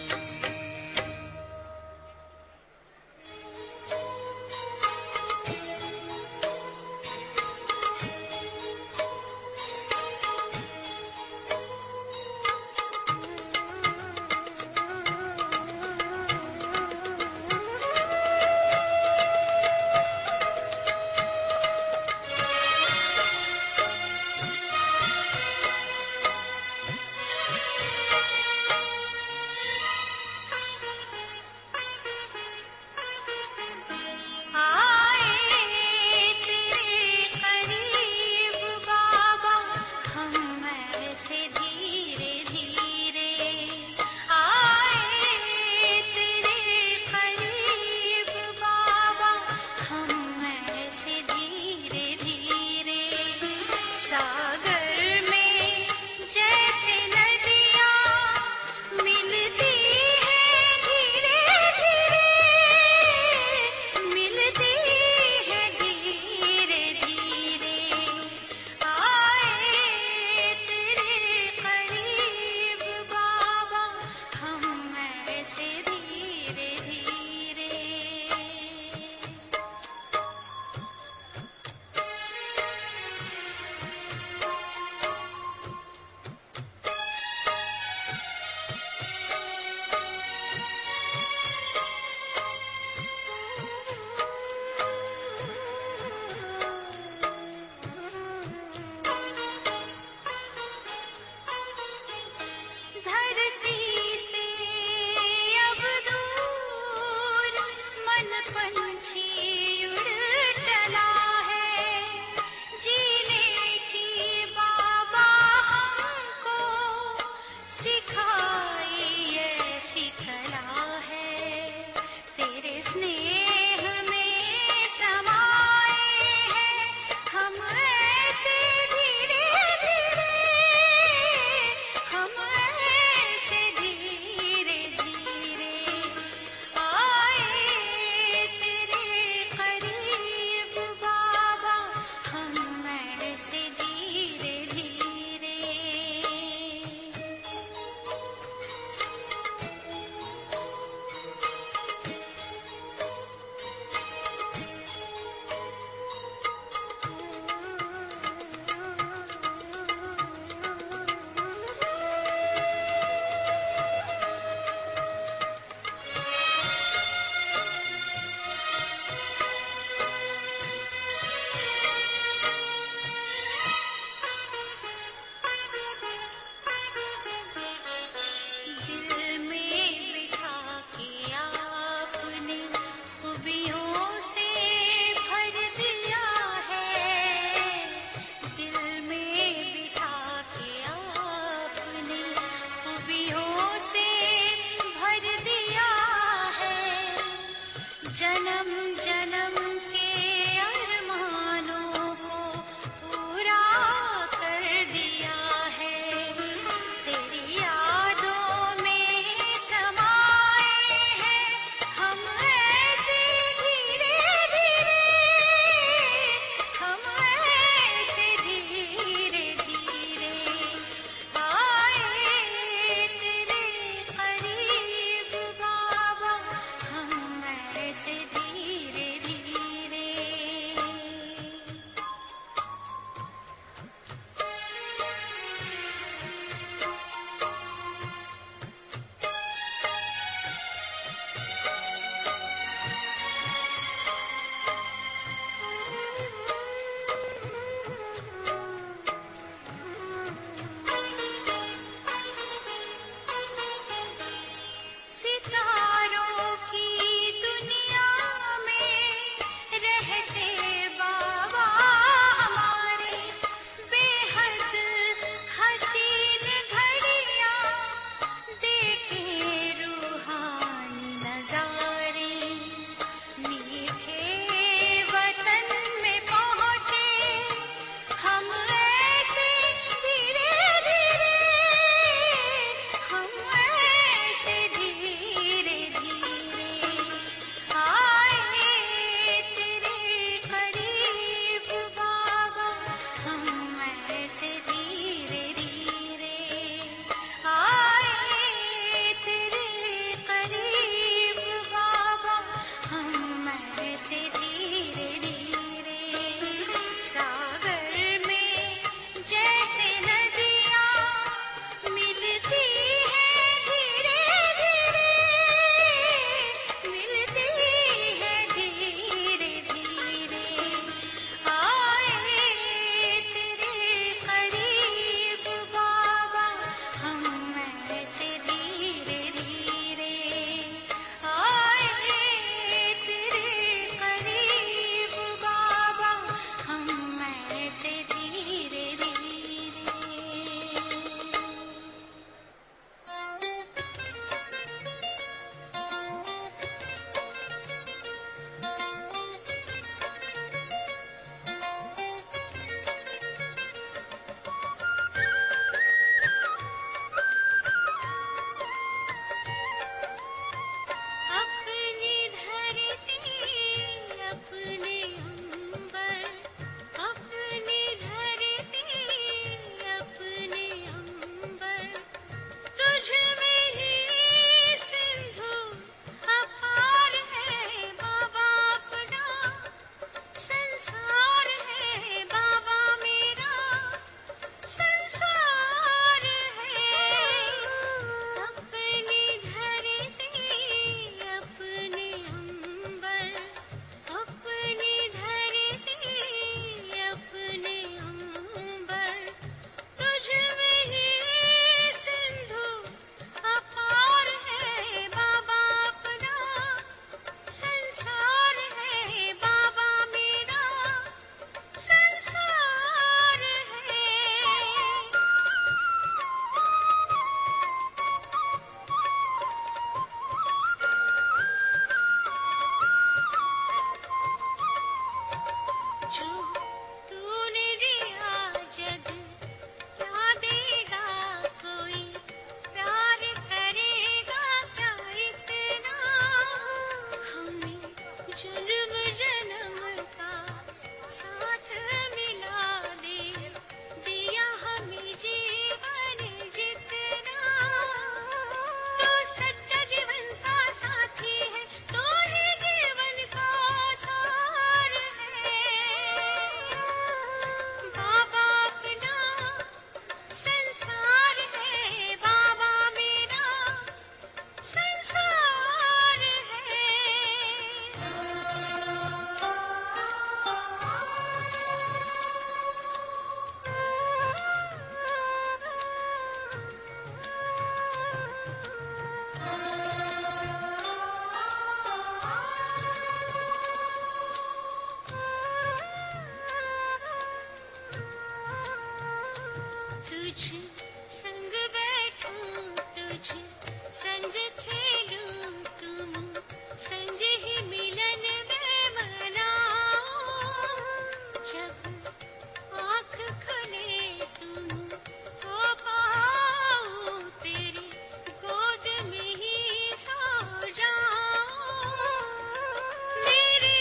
संग खेलूं तुम संग ही मिलन में मनाओ जब आँख खुले तुम हो पाओ तेरी गोद में ही सो जाओ मेरे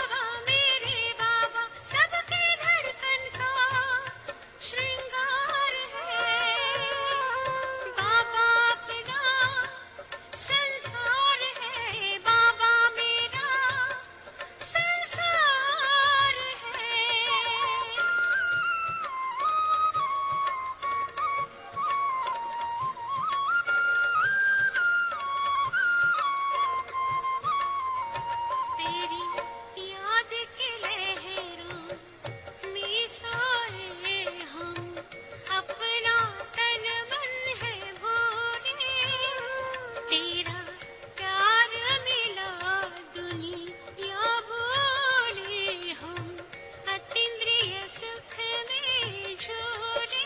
बाबा सबके धड़कन का श्रृंगार है बाबा अपना संसार है बाबा मेरा संसार है तेरी याद के लहरों में सोए हम अपना तन मन है भोले तेरा प्यार मिला दुनिया भूले हम अतीन्द्रिय सुख में झूले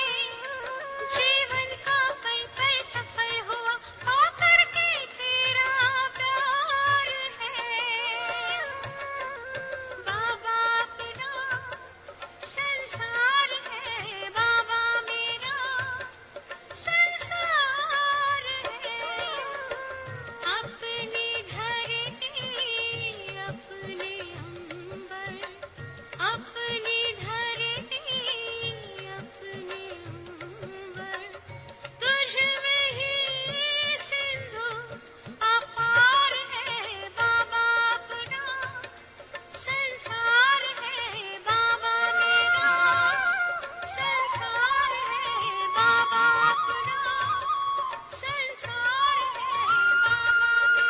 जीवन का पल पल सफल हुआ पाकर के तेरा प्यार है बाबा अपना संसार है बाबा मेरा संसार है अपनी धरती अपने अंबर अपनी धरती अपने अंबर तुझ में ही सिंधु अपार है बाबा अपना संसार है बाबा मेरा संसार है बाबा अपना संसार है बाबा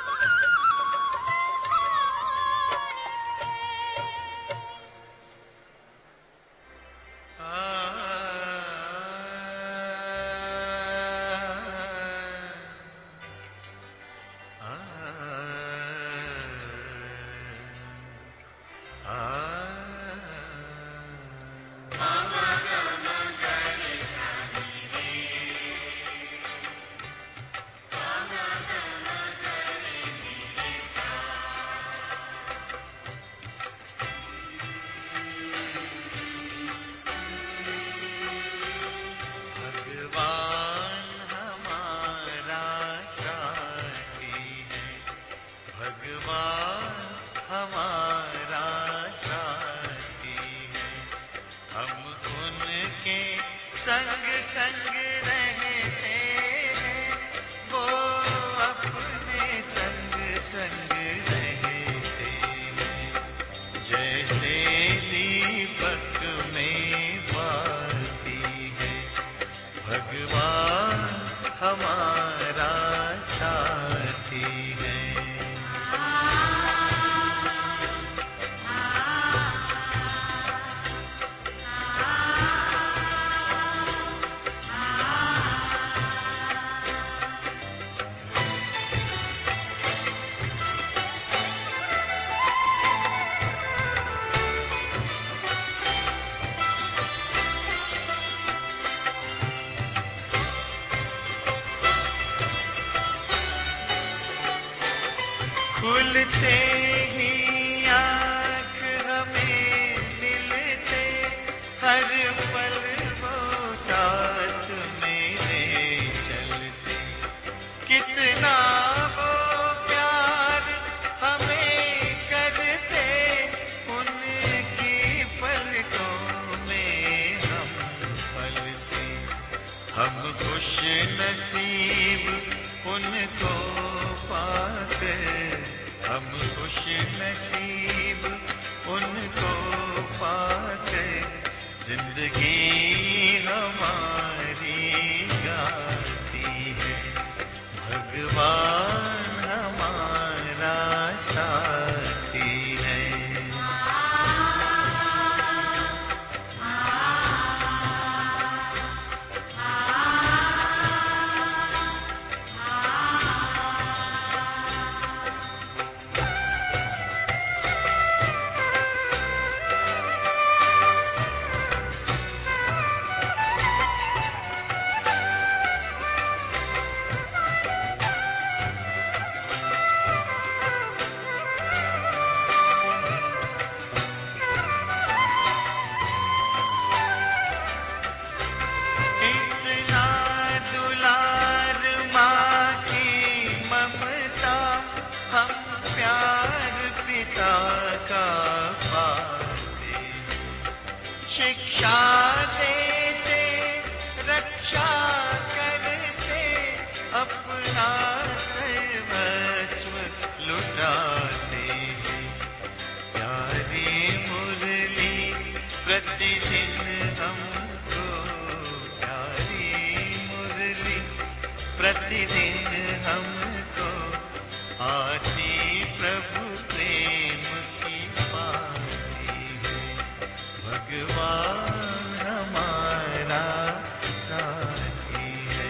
भगवान हमारा साथी है भगवान हमारा साथी है हम उनके संग संग रहते हैं वो अपने संग संग रहते हैं जैसे दीपक में बाती है भगवान हमारा साथी है खुलते ही आँख हमें मिलते हर पल वो साथ मेरे चलते कितना वो प्यार हमें करते उनकी पलकों में हम पलते हम खुश नसीब उनको पाकर हम खुश नसीब उनको पाकर जिंदगी हमारी गाती है भगवान हमारा साथी है शिक्षा देते, रक्षा करते, अपना सर्वस्व लुटाते हैं। प्यारी मुरली प्रतिदिन हमको, प्यारी मुरली प्रतिदिन हमको आती प्रभु प्रेम की पाती है। भगवान हमारा साथी है।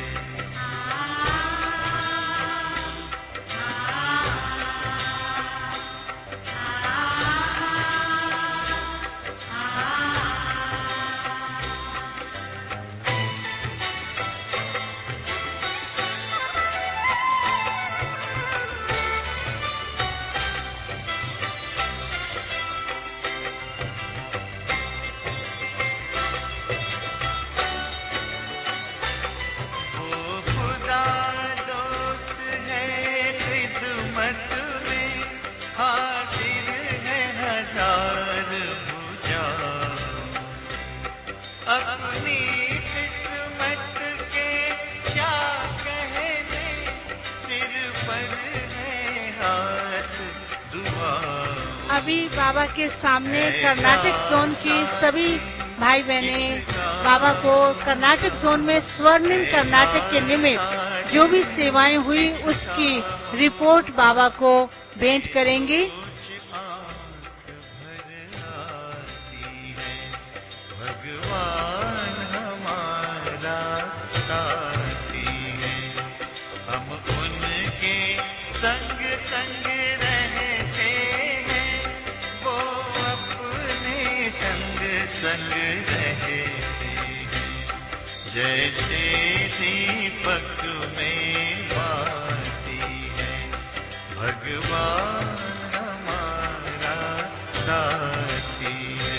वो खुदा दोस्त है, खिदमत में हाजिर है हजार भुजाओं से। अपनी किस्मत के क्या कहने, सिर पर है हाथ दुआओं। अभी बाबा के सामने कर्नाटक जोन की सभी भाई बहने बाबा को कर्नाटक जोन में स्वर्णिम कर्नाटक के निमित्त जो भी सेवाएं हुई उसकी रिपोर्ट बाबा को भेंट करेंगे। कुछ आंख भर आती है। भगवान हमारा साथी है। हम उनके संग संग रहते हैं, वो अपने संग संग रहते हैं। जैसे दीपक में बाती है। भगवान हमारा साथी है।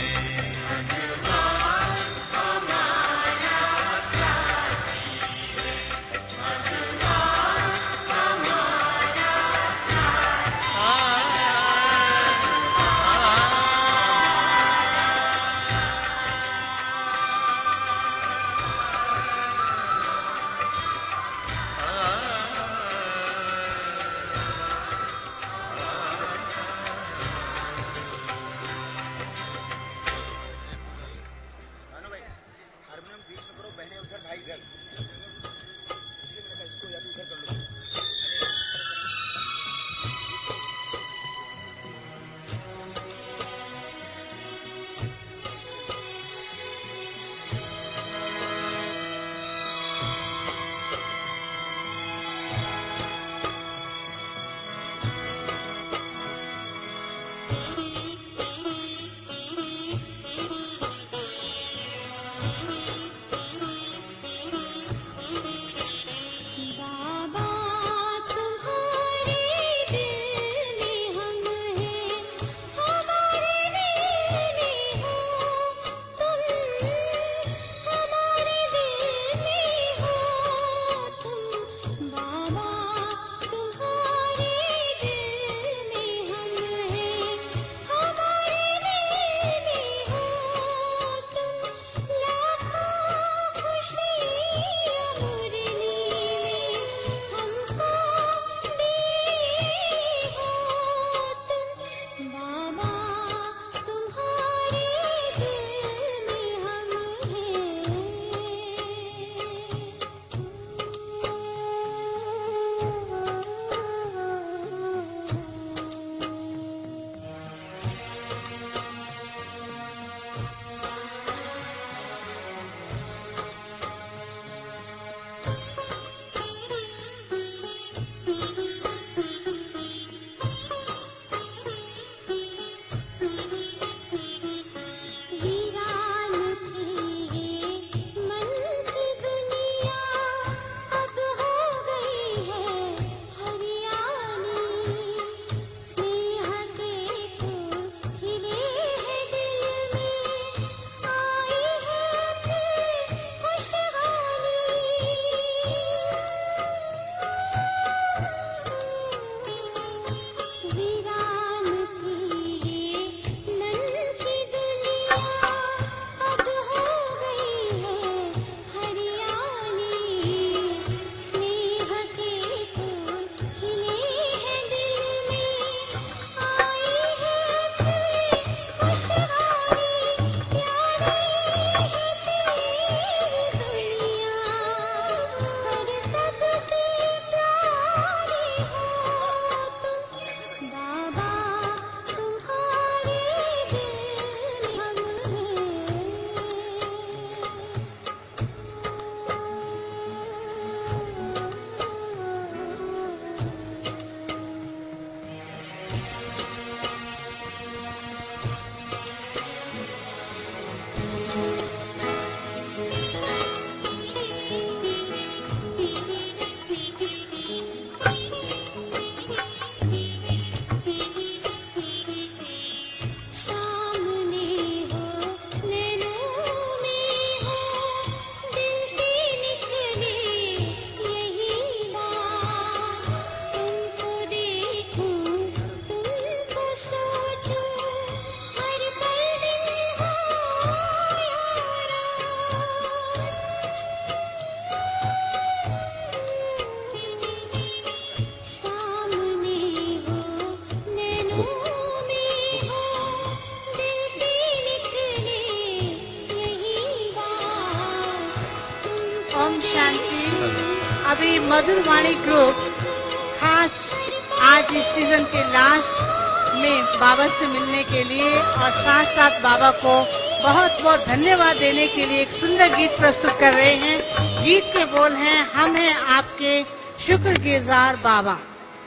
शांति। अभी मधुरवाणी ग्रुप खास आज इस सीजन के लास्ट में बाबा से मिलने के लिए और साथ साथ बाबा को बहुत बहुत धन्यवाद देने के लिए एक सुंदर गीत प्रस्तुत कर रहे हैं। गीत के बोल हैं, हम हैं आपके शुक्रगुजार बाबा।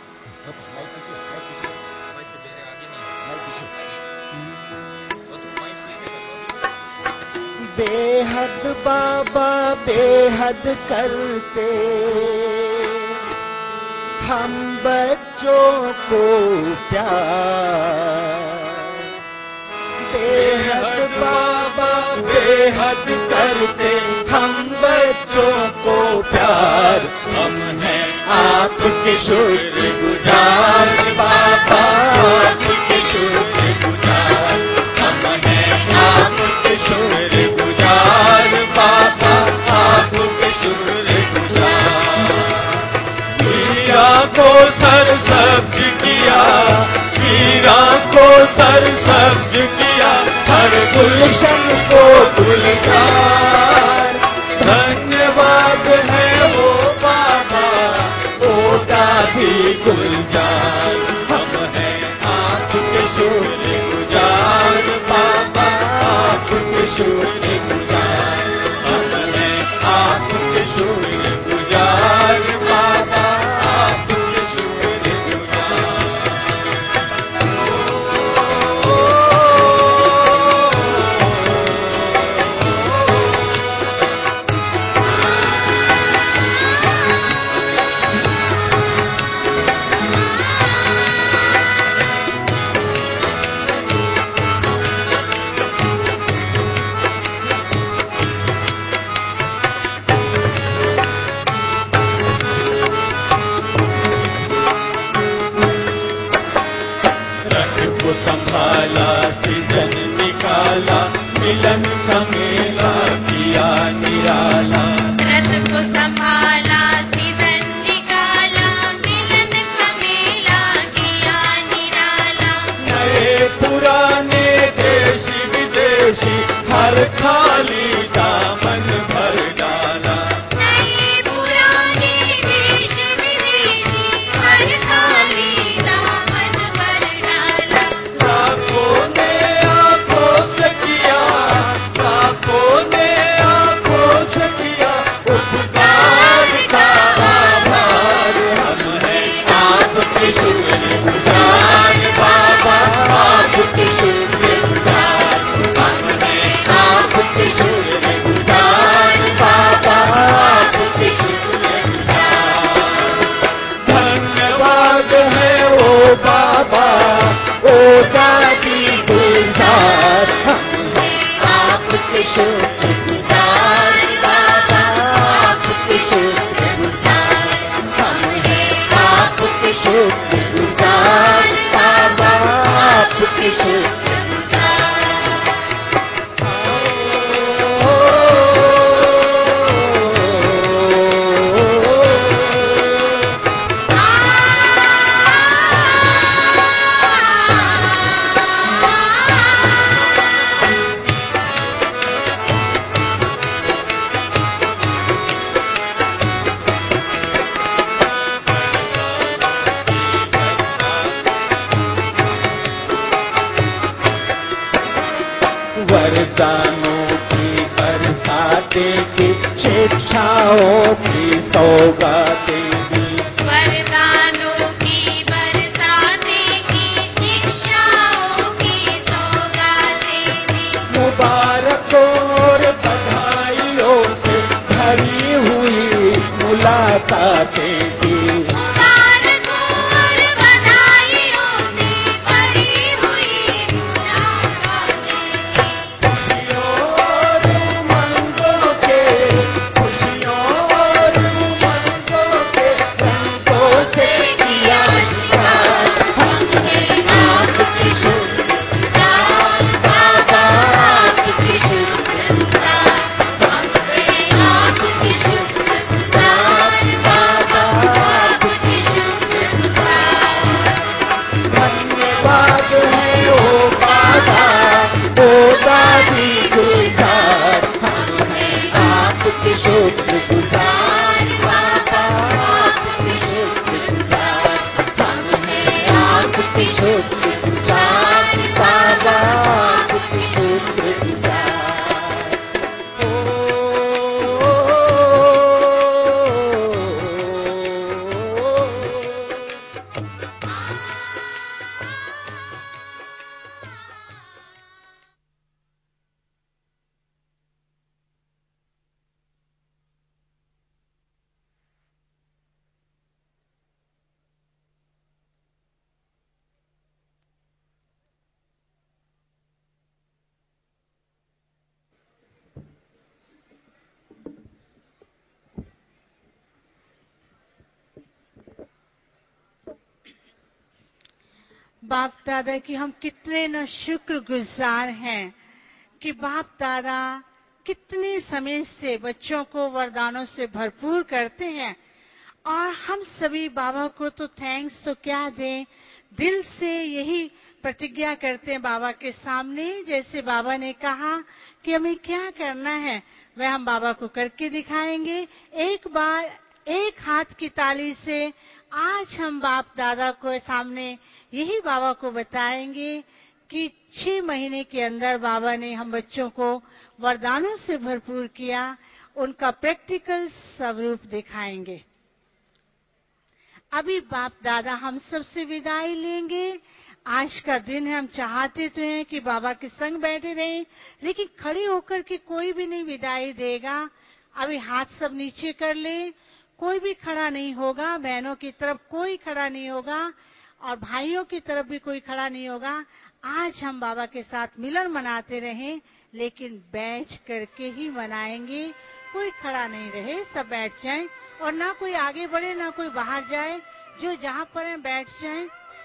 बेहद बाबा बेहद करते हम बच्चों को प्यार। बेहद बाबा बेहद करते हम बच्चों को प्यार। हम हैं आपके शुक्रगुजार बाबा, आपके शुक्रगुजार। हम हैं आपके शुक्रगुजार बाबा, आपके शुक्रगुजार। मीरा को सर सब्ज किया, मीरा को सर सब्ज किया, हर गुलशन को गुलजार। धन्यवाद है वो बाबा, होगा भी गुलजार। हम हैं आपके शुक्रगुजार बाबा, आपके शुक्रगुजार। हम हैं आपके शुक्रगुजार बाबा, आपके शुक्रगुजार। रथ को संभाला सीजन निकाला, मिलन का मेला किया निराला। रथ को संभाला सीजन निकाला, मिलन का मेला किया निराला। नए पुराने देशी विदेशी हर खाली दामन भर डाला। नए पुराने देश विदेशी हर खाली दामन भर डाला। लाखों ने आंखों से किया, लाखों ने आंखों से किया उपकार का आभार। हम हैं आपके शुक्रगुजार बाबा, आपके शुक्रगुजार। हम हैं आपके शुक्रगुजार बाबा, आपके शुक्रगुजार। धन्यवाद है ओ बाबा, ओ दादी गुलजार। हम हैं आपके शुक्रगुजार बाबा, आपके शुक्रगुजार। हम हैं आपके शुक्रगुजार बाबा, आपके शुक्रगुजार। वरदानों की बरसातें की, शिक्षाओं की सौगातें दी। वरदानों की बरसातें की, शिक्षाओं की सौगातें दी। मुबारक और बधाइयों से भरी हुई मुलाकातें दी। मुबारक और बधाइयों से भरी हुई मुलाकातें दी। खुशियों और उमंगों के, खुशियों और उमंगों के रंगों से किया शिकार। हम हैं आपके शुक्रगुजार बाबा, आपके शुक्रगुजार। हम हैं आपके शुक्रगुजार बाबा, बाप दादा की हम कितने न शुक्रगुजार हैं कि बाप दादा कितने समय से बच्चों को वरदानों से भरपूर करते हैं। और हम सभी बाबा को तो थैंक्स तो क्या दें, दिल से यही प्रतिज्ञा करते हैं बाबा के सामने, जैसे बाबा ने कहा कि हमें क्या करना है वह हम बाबा को करके दिखाएंगे। एक बार एक हाथ की ताली से आज हम बाप दादा को सामने यही बाबा को बताएंगे कि 6 महीने के अंदर बाबा ने हम बच्चों को वरदानों से भरपूर किया, उनका प्रैक्टिकल स्वरूप दिखाएंगे। अभी बाप दादा हम सबसे विदाई लेंगे। आज का दिन है, हम चाहते तो हैं कि बाबा के संग बैठे रहें, लेकिन खड़े होकर के कोई भी नहीं विदाई देगा। अभी हाथ सब नीचे कर ले, कोई भी खड़ा नहीं होगा। बहनों की तरफ कोई खड़ा नहीं होगा और भाइयों की तरफ भी कोई खड़ा नहीं होगा। आज हम बाबा के साथ मिलन मनाते रहें, लेकिन बैठ करके ही मनाएंगे। कोई खड़ा नहीं रहे, सब बैठ जाएं और ना कोई आगे बढ़े ना कोई बाहर जाए, जो जहां पर है बैठ जाएं।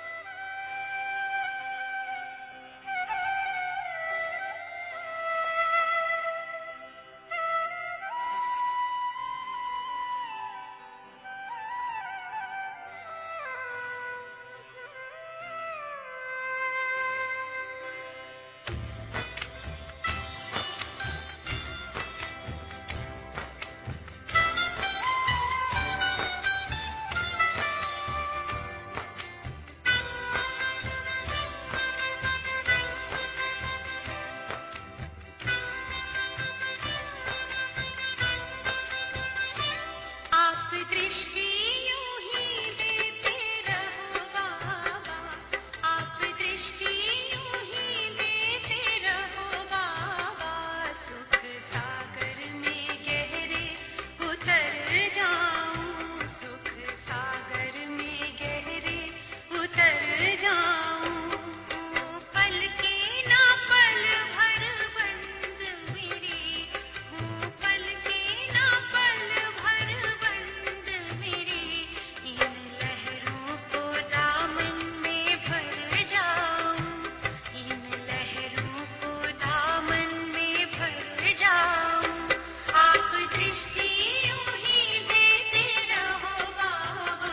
आप दृष्टि यूं ही देते रहो बाबा, आप दृष्टि यूं ही देते रहो बाबा। सुख सागर में गहरे उतर जाऊं, सुख सागर में गहरे उतर जाऊं। पल के ना पल भर बंद मेरी, पल के ना पल भर बंद मेरी। इन लहरों को दामन में भर जाऊं, इन लहरों को दामन में भर जाऊं। आप दृष्टि यूं ही देते रहो बाबा।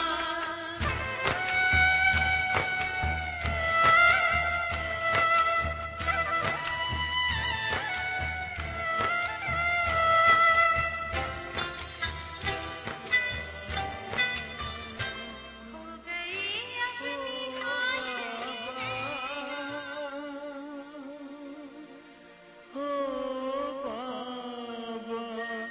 हो गई अपनी हो बाबा,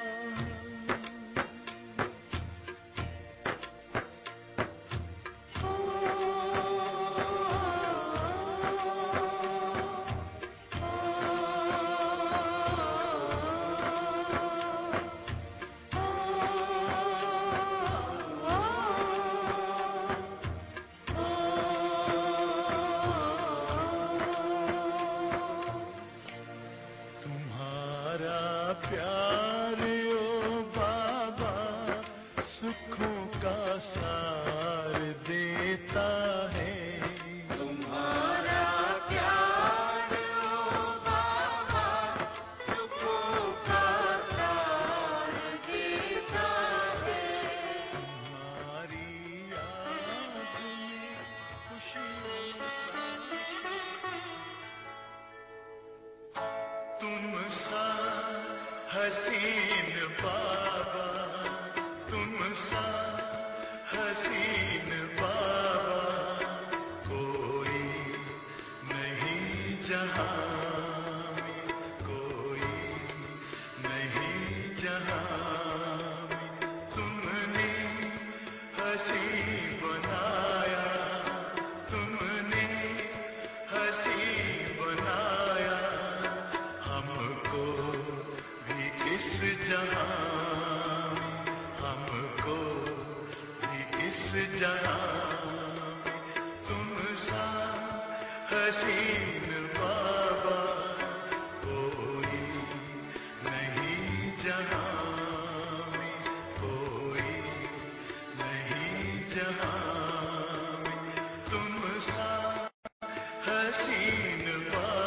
तुम्हारा प्यार ओ बाबा सुखों का सार देता है। तुम्हारा प्यार ओ बाबा सुखों का सार देता है। तुम्हारी याद में खुशियों का तुम सा हसीन बाबा, तुम सा हसीन बाबा कोई नहीं जहां में, कोई नहीं जहां में। तुमने हसी बनाया, तुमने हसी बनाया हमको भी इस जहां में, हमको भी इस जहां में। तुम सा हसीन बाबा कोई नहीं जहां में, कोई नहीं जहां में। तुम सा हसीन बात